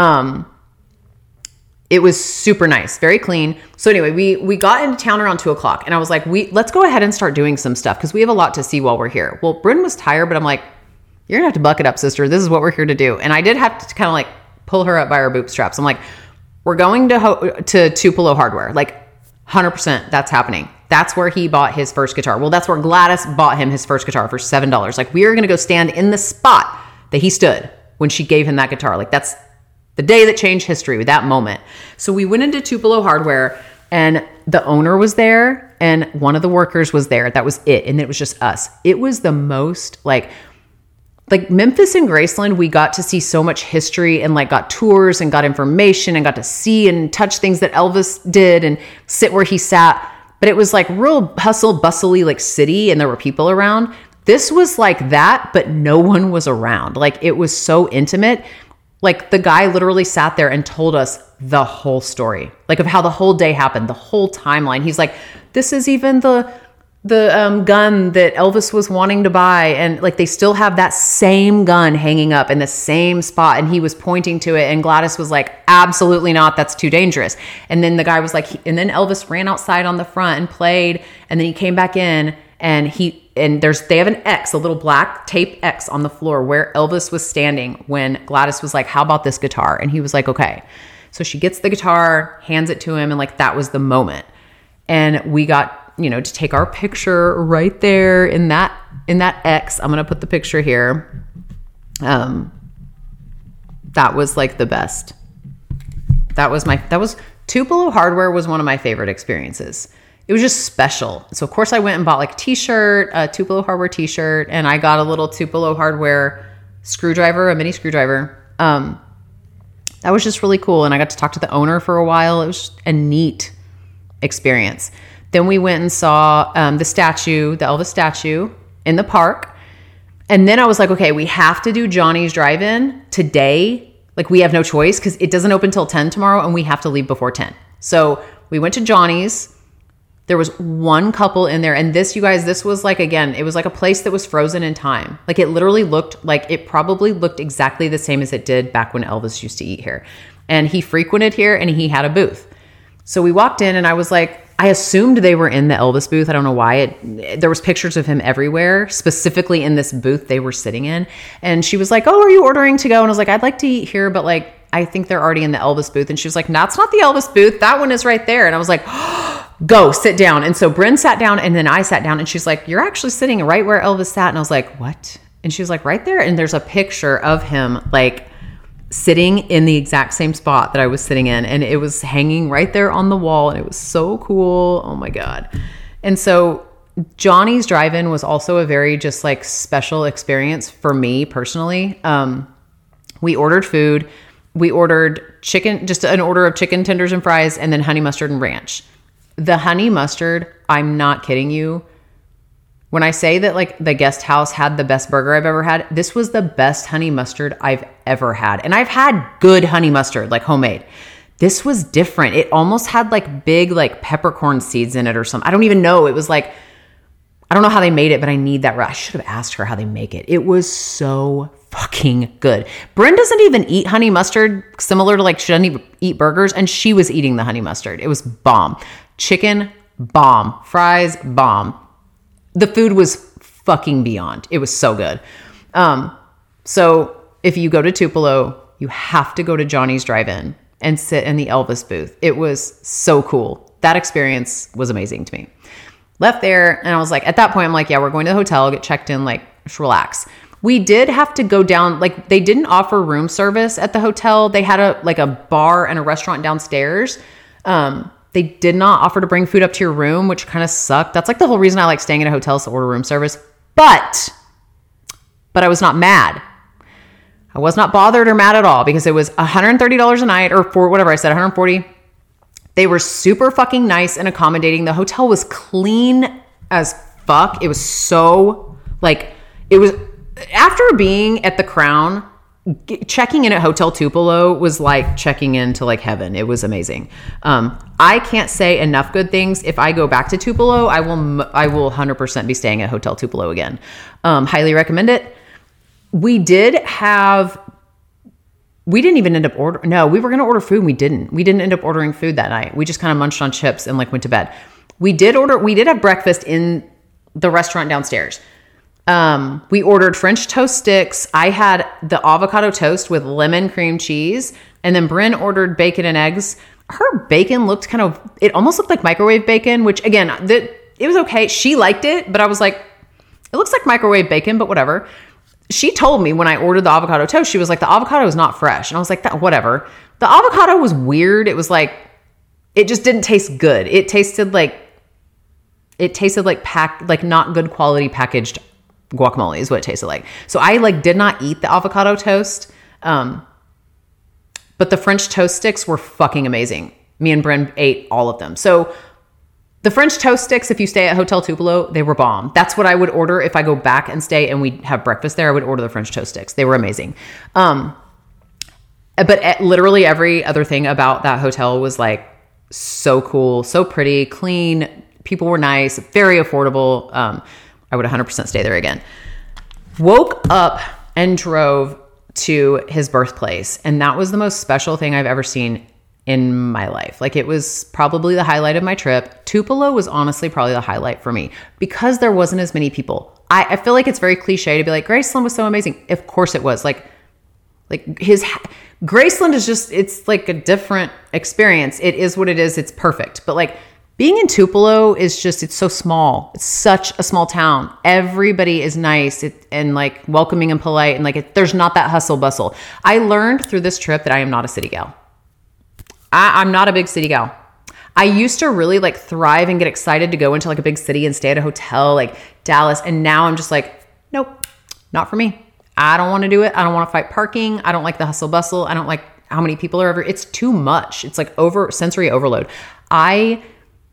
It was super nice, very clean. So anyway, we got into town around 2:00 and I was like, let's go ahead and start doing some stuff because we have a lot to see while we're here. Well, Bryn was tired, but I'm like, you're gonna have to buck it up, sister. This is what we're here to do. And I did have to kind of like pull her up by her bootstraps. I'm like, we're going to Tupelo Hardware, like 100%. That's happening. That's where he bought his first guitar. Well, that's where Gladys bought him his first guitar for $7. Like we are gonna go stand in the spot that he stood when she gave him that guitar. Like that's the day that changed history with that moment. So we went into Tupelo Hardware and the owner was there and one of the workers was there. That was it. And it was just us. It was the most like Memphis and Graceland, we got to see so much history and like got tours and got information and got to see and touch things that Elvis did and sit where he sat. But it was like real hustle, bustly like city and there were people around. This was like that, but no one was around. Like it was so intimate. Like the guy literally sat there and told us the whole story, like of how the whole day happened, the whole timeline. He's like, this is even the gun that Elvis was wanting to buy. And like, they still have that same gun hanging up in the same spot. And he was pointing to it. And Gladys was like, absolutely not. That's too dangerous. And then the guy was like, and then Elvis ran outside on the front and played. And then he came back in and they have an X, a little black tape X on the floor where Elvis was standing when Gladys was like, how about this guitar? And he was like, okay. So she gets the guitar, hands it to him, and like that was the moment. And we got, to take our picture right there in that X. I'm going to put the picture here. That was like the best. Tupelo Hardware was one of my favorite experiences. It was just special. So of course I went and bought like a Tupelo Hardware t-shirt, and I got a little Tupelo Hardware screwdriver, a mini screwdriver. That was just really cool. And I got to talk to the owner for a while. It was just a neat experience. Then we went and saw the Elvis statue in the park. And then I was like, okay, we have to do Johnny's Drive-In today. Like we have no choice because it doesn't open till 10 tomorrow and we have to leave before 10. So we went to Johnny's. There was one couple in there. And this, you guys, this was like, again, it was like a place that was frozen in time. Like it literally looked like it probably looked exactly the same as it did back when Elvis used to eat here. And he frequented here and he had a booth. So we walked in and I was like, I assumed they were in the Elvis booth. I don't know why. There was pictures of him everywhere, specifically in this booth they were sitting in. And she was like, oh, are you ordering to go? And I was like, I'd like to eat here, but like, I think they're already in the Elvis booth. And she was like, no, it's not the Elvis booth. That one is right there. And I was like, oh, go sit down. And so Bryn sat down and then I sat down and she's like, you're actually sitting right where Elvis sat. And I was like, what? And she was like, right there. And there's a picture of him like sitting in the exact same spot that I was sitting in. And it was hanging right there on the wall. And it was so cool. Oh my God. And so Johnny's Drive-In was also a very just like special experience for me personally. We ordered food. We ordered chicken, just an order of chicken tenders and fries, and then honey mustard and ranch. The honey mustard, I'm not kidding you. When I say that like the guest house had the best burger I've ever had, this was the best honey mustard I've ever had. And I've had good honey mustard, like homemade. This was different. It almost had like big like peppercorn seeds in it or something. I don't even know. It was like, I don't know how they made it, but I need that. I should have asked her how they make it. It was so fucking good. Bryn doesn't even eat honey mustard, similar to like she doesn't eat burgers, and she was eating the honey mustard. It was bomb. Chicken, bomb. Fries, bomb. The food was fucking beyond. It was so good. So if you go to Tupelo, you have to go to Johnny's Drive-In and sit in the Elvis booth. It was so cool. That experience was amazing to me. Left there, and I was like, at that point, I'm like, yeah, we're going to the hotel, get checked in, like, just relax. We did have to go down, like, they didn't offer room service at the hotel. They had a bar and a restaurant downstairs. They did not offer to bring food up to your room, which kind of sucked. That's like the whole reason I like staying in a hotel is to order room service. But I was not mad. I was not bothered or mad at all because it was $130 a night or for whatever I said, $140. They were super fucking nice and accommodating. The hotel was clean as fuck. It was so like, it was after being at the Crown, checking in at Hotel Tupelo was like checking into like heaven. It was amazing. I can't say enough good things. If I go back to Tupelo, I will 100% be staying at Hotel Tupelo again. Highly recommend it. We didn't even end up ordering. No, we were going to order food. We didn't end up ordering food that night. We just kind of munched on chips and like went to bed. We did have breakfast in the restaurant downstairs. We ordered French toast sticks. I had the avocado toast with lemon cream cheese, and then Bryn ordered bacon and eggs. Her bacon looked it almost looked like microwave bacon, which again, it was okay. She liked it, but I was like, it looks like microwave bacon, but whatever. She told me when I ordered the avocado toast, she was like, the avocado is not fresh. And I was like, whatever. The avocado was weird. It was like, it just didn't taste good. It tasted like not good quality packaged guacamole is what it tasted like. So I like did not eat the avocado toast. But the French toast sticks were fucking amazing. Me and Bryn ate all of them. So the French toast sticks, if you stay at Hotel Tupelo, they were bomb. That's what I would order if I go back and stay and we have breakfast there. I would order the French toast sticks. They were amazing. But literally every other thing about that hotel was like so cool, so pretty, clean. People were nice, very affordable. I would 100% stay there again. Woke up and drove to his birthplace. And that was the most special thing I've ever seen in my life. Like it was probably the highlight of my trip. Tupelo was honestly probably the highlight for me because there wasn't as many people. I feel like it's very cliche to be like, Graceland was so amazing. Of course it was. Like Graceland is just, it's like a different experience. It is what it is. It's perfect. But like being in Tupelo is just, it's so small. It's such a small town. Everybody is nice and like welcoming and polite. And like, there's not that hustle bustle. I learned through this trip that I am not a city gal. I'm not a big city gal. I used to really like thrive and get excited to go into like a big city and stay at a hotel like Dallas. And now I'm just like, nope, not for me. I don't want to do it. I don't want to fight parking. I don't like the hustle bustle. I don't like how many people are over. It's too much. It's like sensory overload. Me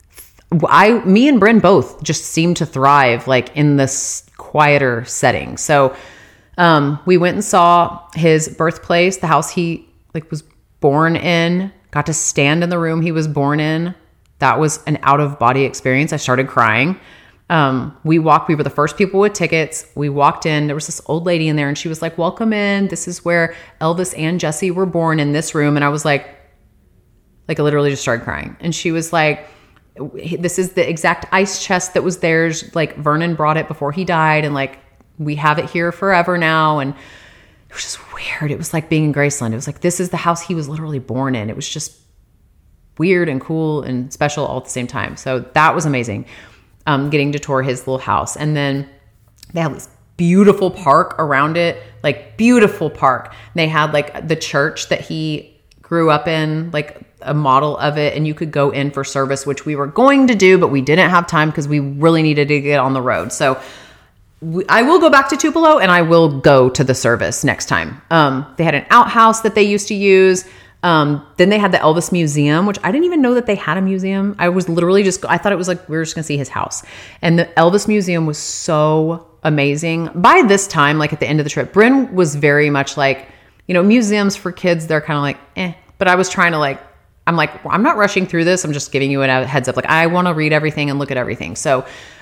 and Bryn both just seem to thrive like in this quieter setting. So we went and saw his birthplace, the house he like was born in. Got to stand in the room he was born in. That was an out of body experience. I started crying. We were the first people with tickets. We walked in, there was this old lady in there and she was like, welcome in. This is where Elvis and Jesse were born, in this room. And I was like I literally just started crying. And she was like, this is the exact ice chest that was theirs. Like Vernon brought it before he died. And like, we have it here forever now. And it was just weird. It was like being in Graceland. It was like, this is the house he was literally born in. It was just weird and cool and special all at the same time. So that was amazing. Getting to tour his little house. And then they had this beautiful park around it, like beautiful park. They had like the church that he grew up in, like a model of it. And you could go in for service, which we were going to do, but we didn't have time because we really needed to get on the road. So I will go back to Tupelo and I will go to the service next time. They had an outhouse that they used to use. Then they had the Elvis Museum, which I didn't even know that they had a museum. I was literally I thought it was like, we were just going to see his house. And the Elvis Museum was so amazing. By this time, like at the end of the trip, Bryn was very much like, museums for kids, they're kind of like, eh. But I was trying to I'm not rushing through this. I'm just giving you a heads up. Like I want to read everything and look at everything. So,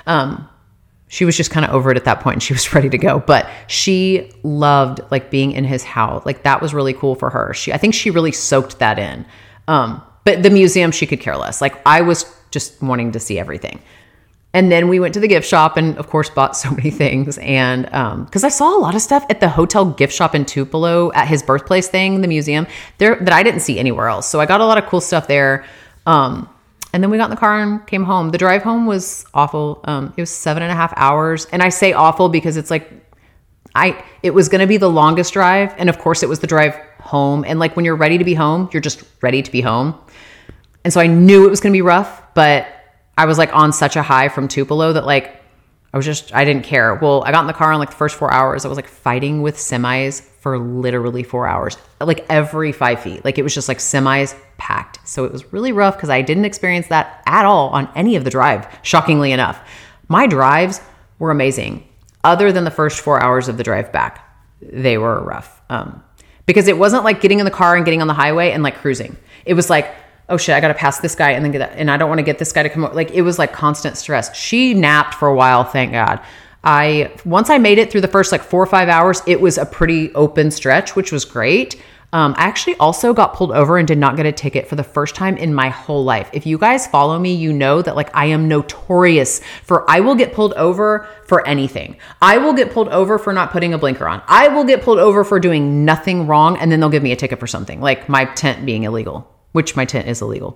she was just kind of over it at that point and she was ready to go, but she loved like being in his house. Like that was really cool for her. I think she really soaked that in. But the museum, she could care less. Like I was just wanting to see everything. And then we went to the gift shop and of course bought so many things. And, cause I saw a lot of stuff at the hotel gift shop in Tupelo at his birthplace thing, the museum there that I didn't see anywhere else. So I got a lot of cool stuff there. And then we got in the car and came home. The drive home was awful. It was 7.5 hours. And I say awful because it's like, it was going to be the longest drive. And of course it was the drive home. And like when you're ready to be home, you're just ready to be home. And so I knew it was going to be rough, but I was like on such a high from Tupelo that like, I didn't care. Well, I got in the car in like the first 4 hours. I was like fighting with semis for literally 4 hours, like every 5 feet. Like it was just like semis packed. So it was really rough because I didn't experience that at all on any of the drive, shockingly enough. My drives were amazing. Other than the first 4 hours of the drive back, they were rough. Because it wasn't like getting in the car and getting on the highway and like cruising. It was like, oh shit, I got to pass this guy and then get that. And I don't want to get this guy to come over. Like it was like constant stress. She napped for a while. Thank God. Once I made it through the first like 4 or 5 hours, it was a pretty open stretch, which was great. I actually also got pulled over and did not get a ticket for the first time in my whole life. If you guys follow me, you know that like I am notorious I will get pulled over for anything. I will get pulled over for not putting a blinker on. I will get pulled over for doing nothing wrong. And then they'll give me a ticket for something like my tent being illegal. Which my tent is illegal,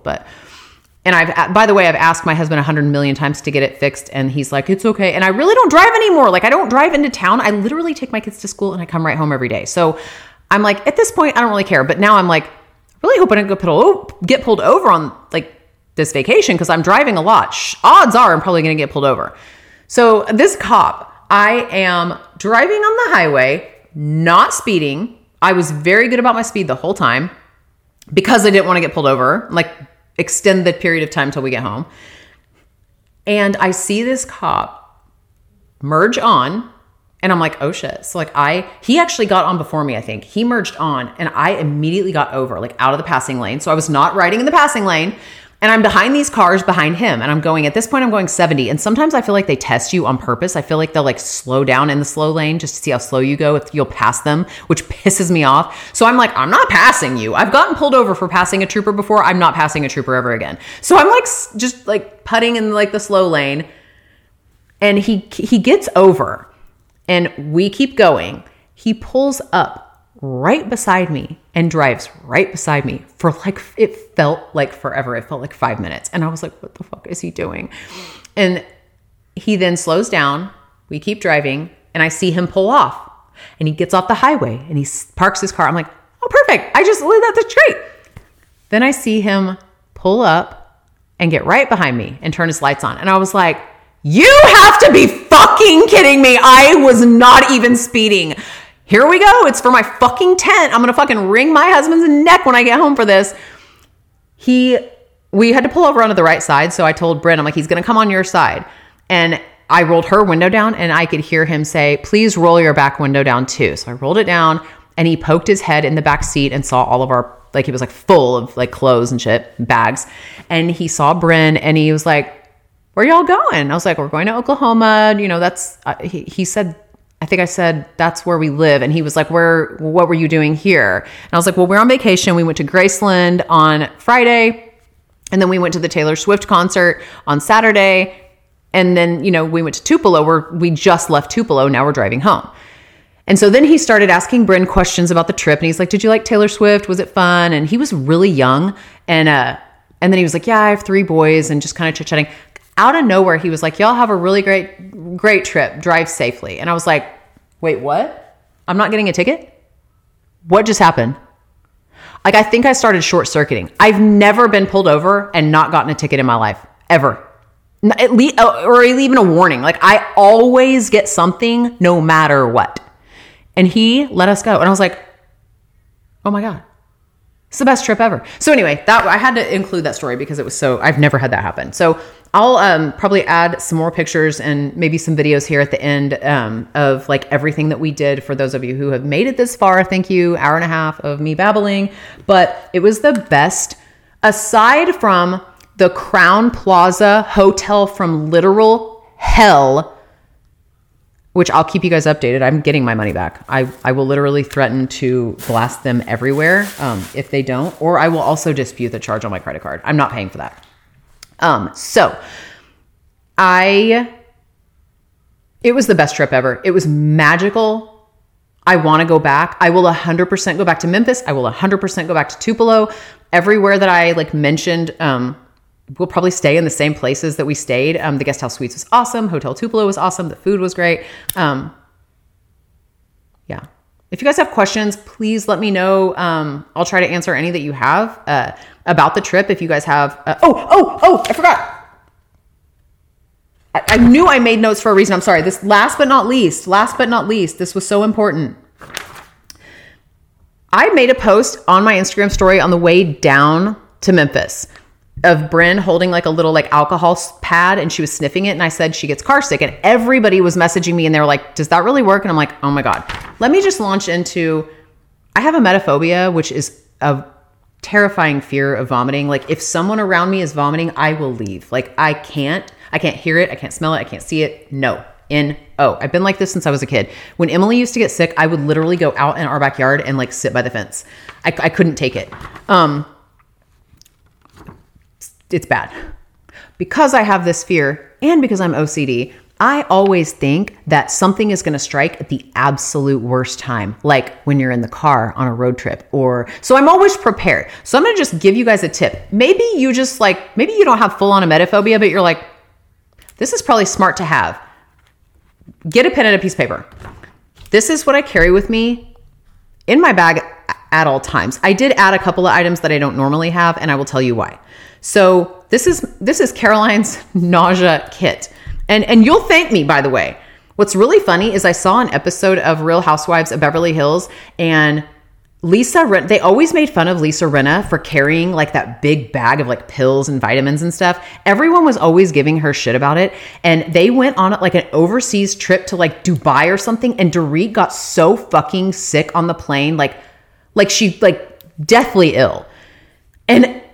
and by the way, I've asked my husband 100 million times to get it fixed and he's like, it's okay. And I really don't drive anymore. Like I don't drive into town. I literally take my kids to school and I come right home every day. So I'm like, at this point, I don't really care. But now I'm like, really hoping I get pulled over on like this vacation because I'm driving a lot. Odds are I'm probably going to get pulled over. So this cop, I am driving on the highway, not speeding. I was very good about my speed the whole time. Because I didn't want to get pulled over, like extend the period of time till we get home. And I see this cop merge on and I'm like, oh shit. So like he actually got on before me, I think. He merged on and I immediately got over, like out of the passing lane. So I was not riding in the passing lane. And I'm behind these cars behind him. And I'm going, at this point, I'm going 70. And sometimes I feel like they test you on purpose. I feel like they'll like slow down in the slow lane just to see how slow you go if you'll pass them, which pisses me off. So I'm like, I'm not passing you. I've gotten pulled over for passing a trooper before. I'm not passing a trooper ever again. So I'm like, just like putting in like the slow lane. And he gets over and we keep going. He pulls up right beside me and drives right beside me for like, it felt like forever. It felt like 5 minutes. And I was like, what the fuck is he doing? And he then slows down. We keep driving and I see him pull off and he gets off the highway and he parks his car. I'm like, oh, perfect. That's great. Then I see him pull up and get right behind me and turn his lights on. And I was like, you have to be fucking kidding me. I was not even speeding. Here we go. It's for my fucking tent. I'm going to fucking wring my husband's neck when I get home for this. We had to pull over onto the right side. So I told Bryn, I'm like, he's going to come on your side. And I rolled her window down and I could hear him say, please roll your back window down too. So I rolled it down and he poked his head in the back seat and saw all of our, like, he was like full of like clothes and shit, bags. And he saw Bryn and he was like, where y'all going? I was like, we're going to Oklahoma. You know, that's, he said, I think I said, that's where we live. And he was like, what were you doing here? And I was like, well, we're on vacation. We went to Graceland on Friday. And then we went to the Taylor Swift concert on Saturday. And then, you know, we went to Tupelo where we just left Tupelo. Now we're driving home. And so then he started asking Bryn questions about the trip. And he's like, did you like Taylor Swift? Was it fun? And he was really young. And then he was like, yeah, I have 3 boys, and just kind of chit-chatting. Out of nowhere, he was like, y'all have a really great trip. Drive safely. And I was like, wait, what? I'm not getting a ticket? What just happened? Like, I think I started short circuiting. I've never been pulled over and not gotten a ticket in my life, ever. At least, or even a warning. Like, I always get something no matter what. And he let us go. And I was like, oh my God. It's the best trip ever. So anyway, that I had to include that story because it was so, I've never had that happen. So I'll probably add some more pictures and maybe some videos here at the end of like everything that we did for those of you who have made it this far. Thank you. Hour and a half of me babbling, but it was the best aside from the Crown Plaza hotel from literal hell, which I'll keep you guys updated. I'm getting my money back. I will literally threaten to blast them everywhere if they don't, or I will also dispute the charge on my credit card. I'm not paying for that. It was the best trip ever. It was magical. I want to go back. I will 100% go back to Memphis. I will 100% go back to Tupelo. Everywhere that I like mentioned, we'll probably stay in the same places that we stayed. The guest house suites was awesome. Hotel Tupelo was awesome. The food was great. Yeah. If you guys have questions, please let me know. I'll try to answer any that you have about the trip. If you guys have, I forgot. I knew I made notes for a reason. I'm sorry. This last but not least, this was so important. I made a post on my Instagram story on the way down to Memphis of Bryn holding like a little like alcohol pad and she was sniffing it. And I said, she gets car sick, and everybody was messaging me and they were like, does that really work? And I'm like, oh my God, let me just launch into, I have emetophobia, which is a terrifying fear of vomiting. Like if someone around me is vomiting, I will leave. Like I can't hear it. I can't smell it. I can't see it. No. I've been like this since I was a kid. When Emily used to get sick, I would literally go out in our backyard and like sit by the fence. I couldn't take it. It's bad. Because I have this fear and because I'm OCD, I always think that something is going to strike at the absolute worst time, like when you're in the car on a road trip so I'm always prepared. So I'm going to just give you guys a tip. Maybe you don't have full on emetophobia, but you're like, this is probably smart to have. Get a pen and a piece of paper. This is what I carry with me in my bag at all times. I did add a couple of items that I don't normally have, and I will tell you why. So this is Caroline's nausea kit. And you'll thank me, by the way. What's really funny is I saw an episode of Real Housewives of Beverly Hills, and they always made fun of Lisa Rinna for carrying like that big bag of like pills and vitamins and stuff. Everyone was always giving her shit about it. And they went on like an overseas trip to like Dubai or something. And Dorit got so fucking sick on the plane. Like she like deathly ill. And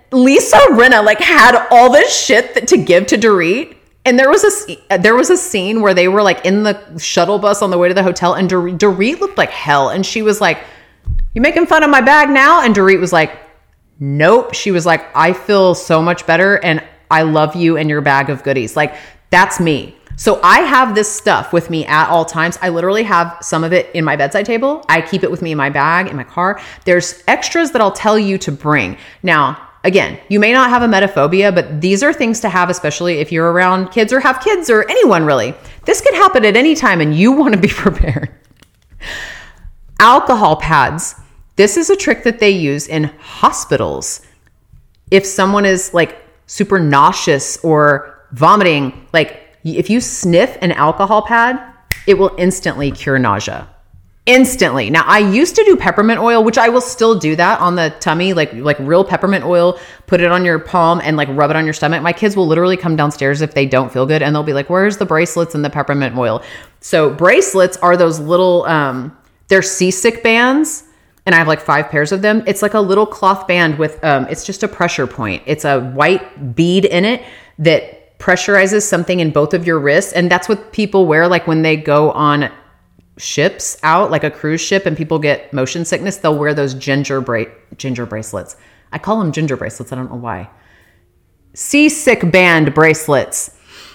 Lisa Rinna like had all this shit to give to Dorit. And there was a scene where they were like in the shuttle bus on the way to the hotel, and Dorit looked like hell. And she was like, "You making fun of my bag now?" And Dorit was like, "Nope." She was like, "I feel so much better, and I love you and your bag of goodies." Like, that's me. So I have this stuff with me at all times. I literally have some of it in my bedside table. I keep it with me in my bag, in my car. There's extras that I'll tell you to bring. Now, again, you may not have emetophobia, but these are things to have, especially if you're around kids or have kids or anyone really. This could happen at any time and you want to be prepared. Alcohol pads. This is a trick that they use in hospitals. If someone is like super nauseous or vomiting, like if you sniff an alcohol pad, it will instantly cure nausea. Instantly. Now, I used to do peppermint oil, which I will still do that on the tummy, like real peppermint oil, put it on your palm and like rub it on your stomach. My kids will literally come downstairs if they don't feel good and they'll be like, "Where's the bracelets and the peppermint oil?" So bracelets are those little, they're seasick bands. And I have like 5 pairs of them. It's like a little cloth band with, it's just a pressure point. It's a white bead in it that pressurizes something in both of your wrists. And that's what people wear like when they go on ships out, like a cruise ship, and people get motion sickness. They'll wear those ginger bracelets. I call them ginger bracelets. I don't know why. Seasick band bracelets.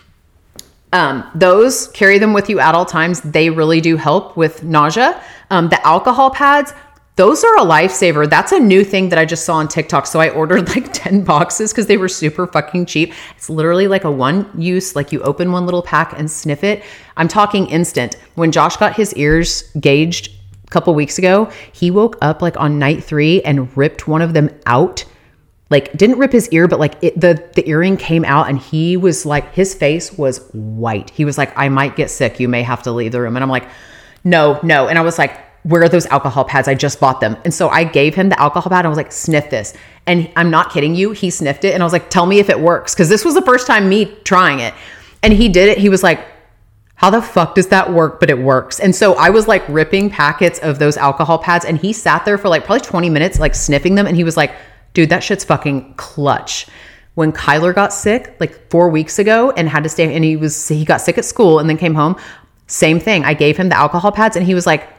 Those, carry them with you at all times. They really do help with nausea. The alcohol pads, those are a lifesaver. That's a new thing that I just saw on TikTok. So I ordered like 10 boxes because they were super fucking cheap. It's literally like a one use, like you open one little pack and sniff it. I'm talking instant. When Josh got his ears gauged a couple weeks ago, he woke up like on night 3 and ripped one of them out. Like didn't rip his ear, but like the earring came out and he was like, his face was white. He was like, "I might get sick. You may have to leave the room." And I'm like, no. And I was like, "Where are those alcohol pads? I just bought them." And so I gave him the alcohol pad. And I was like, "Sniff this." And I'm not kidding you. He sniffed it. And I was like, "Tell me if it works." Cause this was the first time me trying it. And he did it. He was like, "How the fuck does that work?" But it works. And so I was like ripping packets of those alcohol pads. And he sat there for like probably 20 minutes, like sniffing them. And he was like, "Dude, that shit's fucking clutch." When Kyler got sick like 4 weeks ago and had to stay, and he got sick at school and then came home, same thing. I gave him the alcohol pads and he was like,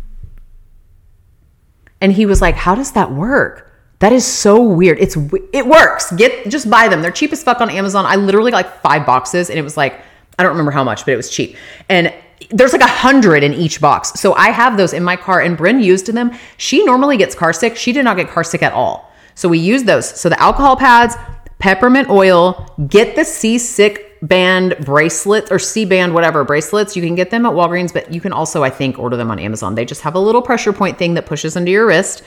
"How does that work? That is so weird." It works. Just buy them. They're cheap as fuck on Amazon. I literally got like 5 boxes and it was like, I don't remember how much, but it was cheap. And there's like 100 in each box. So I have those in my car and Bryn used them. She normally gets car sick. She did not get car sick at all. So we use those. So the alcohol pads, peppermint oil, get the seasick band bracelets or C-band, whatever bracelets. You can get them at Walgreens, but you can also, I think, order them on Amazon. They just have a little pressure point thing that pushes into your wrist.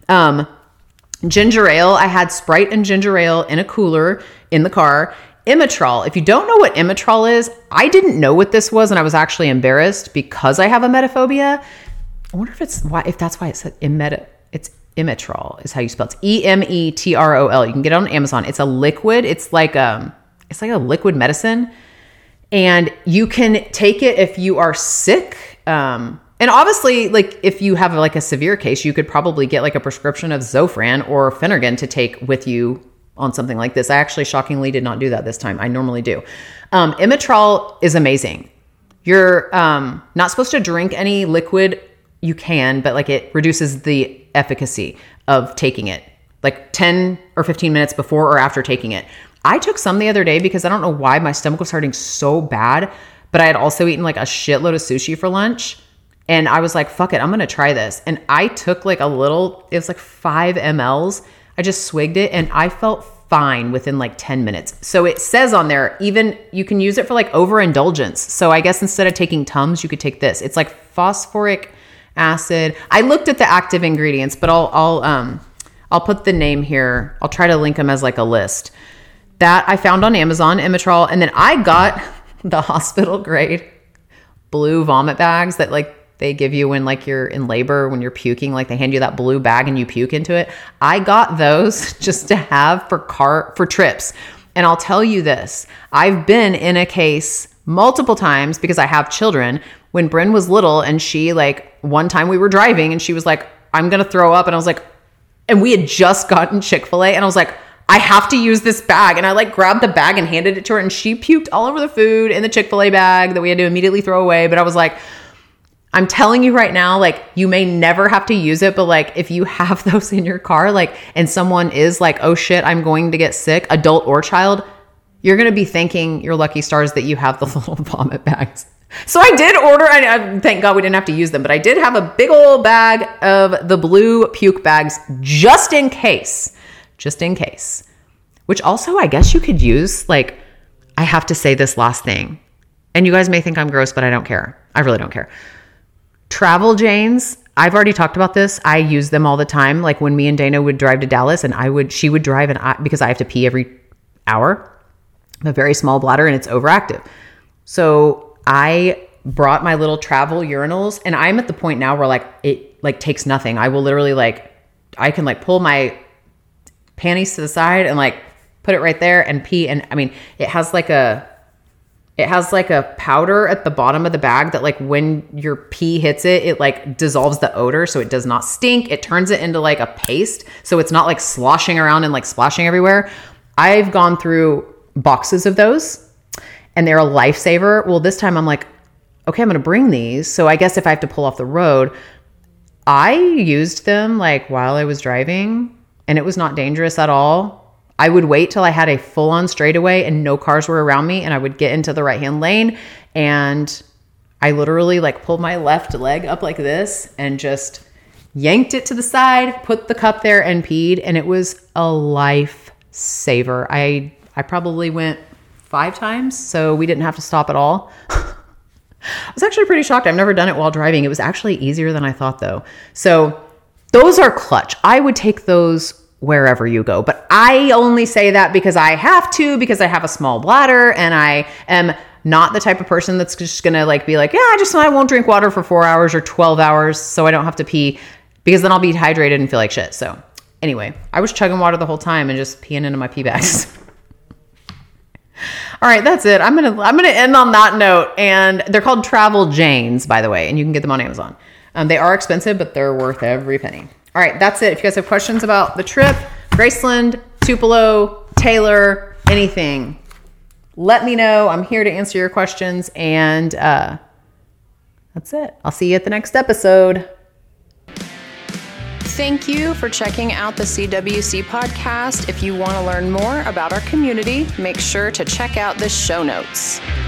Ginger ale. I had Sprite and ginger ale in a cooler in the car. Imitral. If you don't know what Imitral is, I didn't know what this was, and I was actually embarrassed because I have emetophobia. I wonder if that's why it said it's Imitral is how you spell it. It's Emetrol. You can get it on Amazon. It's a liquid. It's like a liquid medicine, and you can take it if you are sick. And obviously, like if you have like a severe case, you could probably get like a prescription of Zofran or Phenergan to take with you on something like this. I actually shockingly did not do that this time. I normally do. Imitral is amazing. You're not supposed to drink any liquid. You can, but like it reduces the efficacy of taking it like 10 or 15 minutes before or after taking it. I took some the other day because I don't know why my stomach was hurting so bad, but I had also eaten like a shitload of sushi for lunch. And I was like, fuck it, I'm going to try this. And I took like it was like 5 mLs. I just swigged it and I felt fine within like 10 minutes. So it says on there, even you can use it for like overindulgence. So I guess instead of taking Tums, you could take this. It's like phosphoric acid. I looked at the active ingredients, but I'll put the name here. I'll try to link them as like a list. That I found on Amazon, Imitral. And then I got the hospital grade blue vomit bags that like they give you when like you're in labor, when you're puking, like they hand you that blue bag and you puke into it. I got those just to have for trips. And I'll tell you this, I've been in a case multiple times because I have children. When Bryn was little and she like, one time we were driving and she was like, "I'm going to throw up." And I was like, and we had just gotten Chick-fil-A and I was like, I have to use this bag. And I like grabbed the bag and handed it to her, and she puked all over the food in the Chick-fil-A bag that we had to immediately throw away. But I was like, I'm telling you right now, like, you may never have to use it, but like, if you have those in your car, like, and someone is like, oh shit, I'm going to get sick, adult or child, you're going to be thanking your lucky stars that you have the little vomit bags. So I did order, and thank God we didn't have to use them, but I did have a big old bag of the blue puke bags just in case, which also I guess you could use, like, I have to say this last thing, and you guys may think I'm gross, but I don't care. I really don't care. Travel Janes, I've already talked about this. I use them all the time. Like when me and Dana would drive to Dallas, and she would drive, and because I have to pee every hour, I have a very small bladder and it's overactive. So I brought my little travel urinals, and I'm at the point now where like it like takes nothing. I will literally I can like pull my panties to the side and like put it right there and pee. And I mean, it has like a powder at the bottom of the bag that like when your pee hits it, it like dissolves the odor. So it does not stink. It turns it into like a paste. So it's not like sloshing around and like splashing everywhere. I've gone through boxes of those, and they're a lifesaver. Well, this time I'm like, okay, I'm going to bring these. So I guess if I have to pull off the road, I used them like while I was driving, and it was not dangerous at all. I would wait till I had a full-on straightaway and no cars were around me, and I would get into the right-hand lane, and I literally like pulled my left leg up like this and just yanked it to the side, put the cup there and peed, and it was a lifesaver. I probably went 5 times, so we didn't have to stop at all. I was actually pretty shocked. I've never done it while driving. It was actually easier than I thought, though. So those are clutch. I would take those wherever you go. But I only say that because I have to, because I have a small bladder, and I am not the type of person that's just going to like be like, yeah, I won't drink water for 4 hours or 12 hours so I don't have to pee, because then I'll be dehydrated and feel like shit. So anyway, I was chugging water the whole time and just peeing into my pee bags. All right, that's it. I'm going to end on that note. And they're called Travel Janes, by the way, and you can get them on Amazon. They are expensive, but they're worth every penny. All right, that's it. If you guys have questions about the trip, Graceland, Tupelo, Taylor, anything, let me know. I'm here to answer your questions. And that's it. I'll see you at the next episode. Thank you for checking out the CWC podcast. If you want to learn more about our community, make sure to check out the show notes.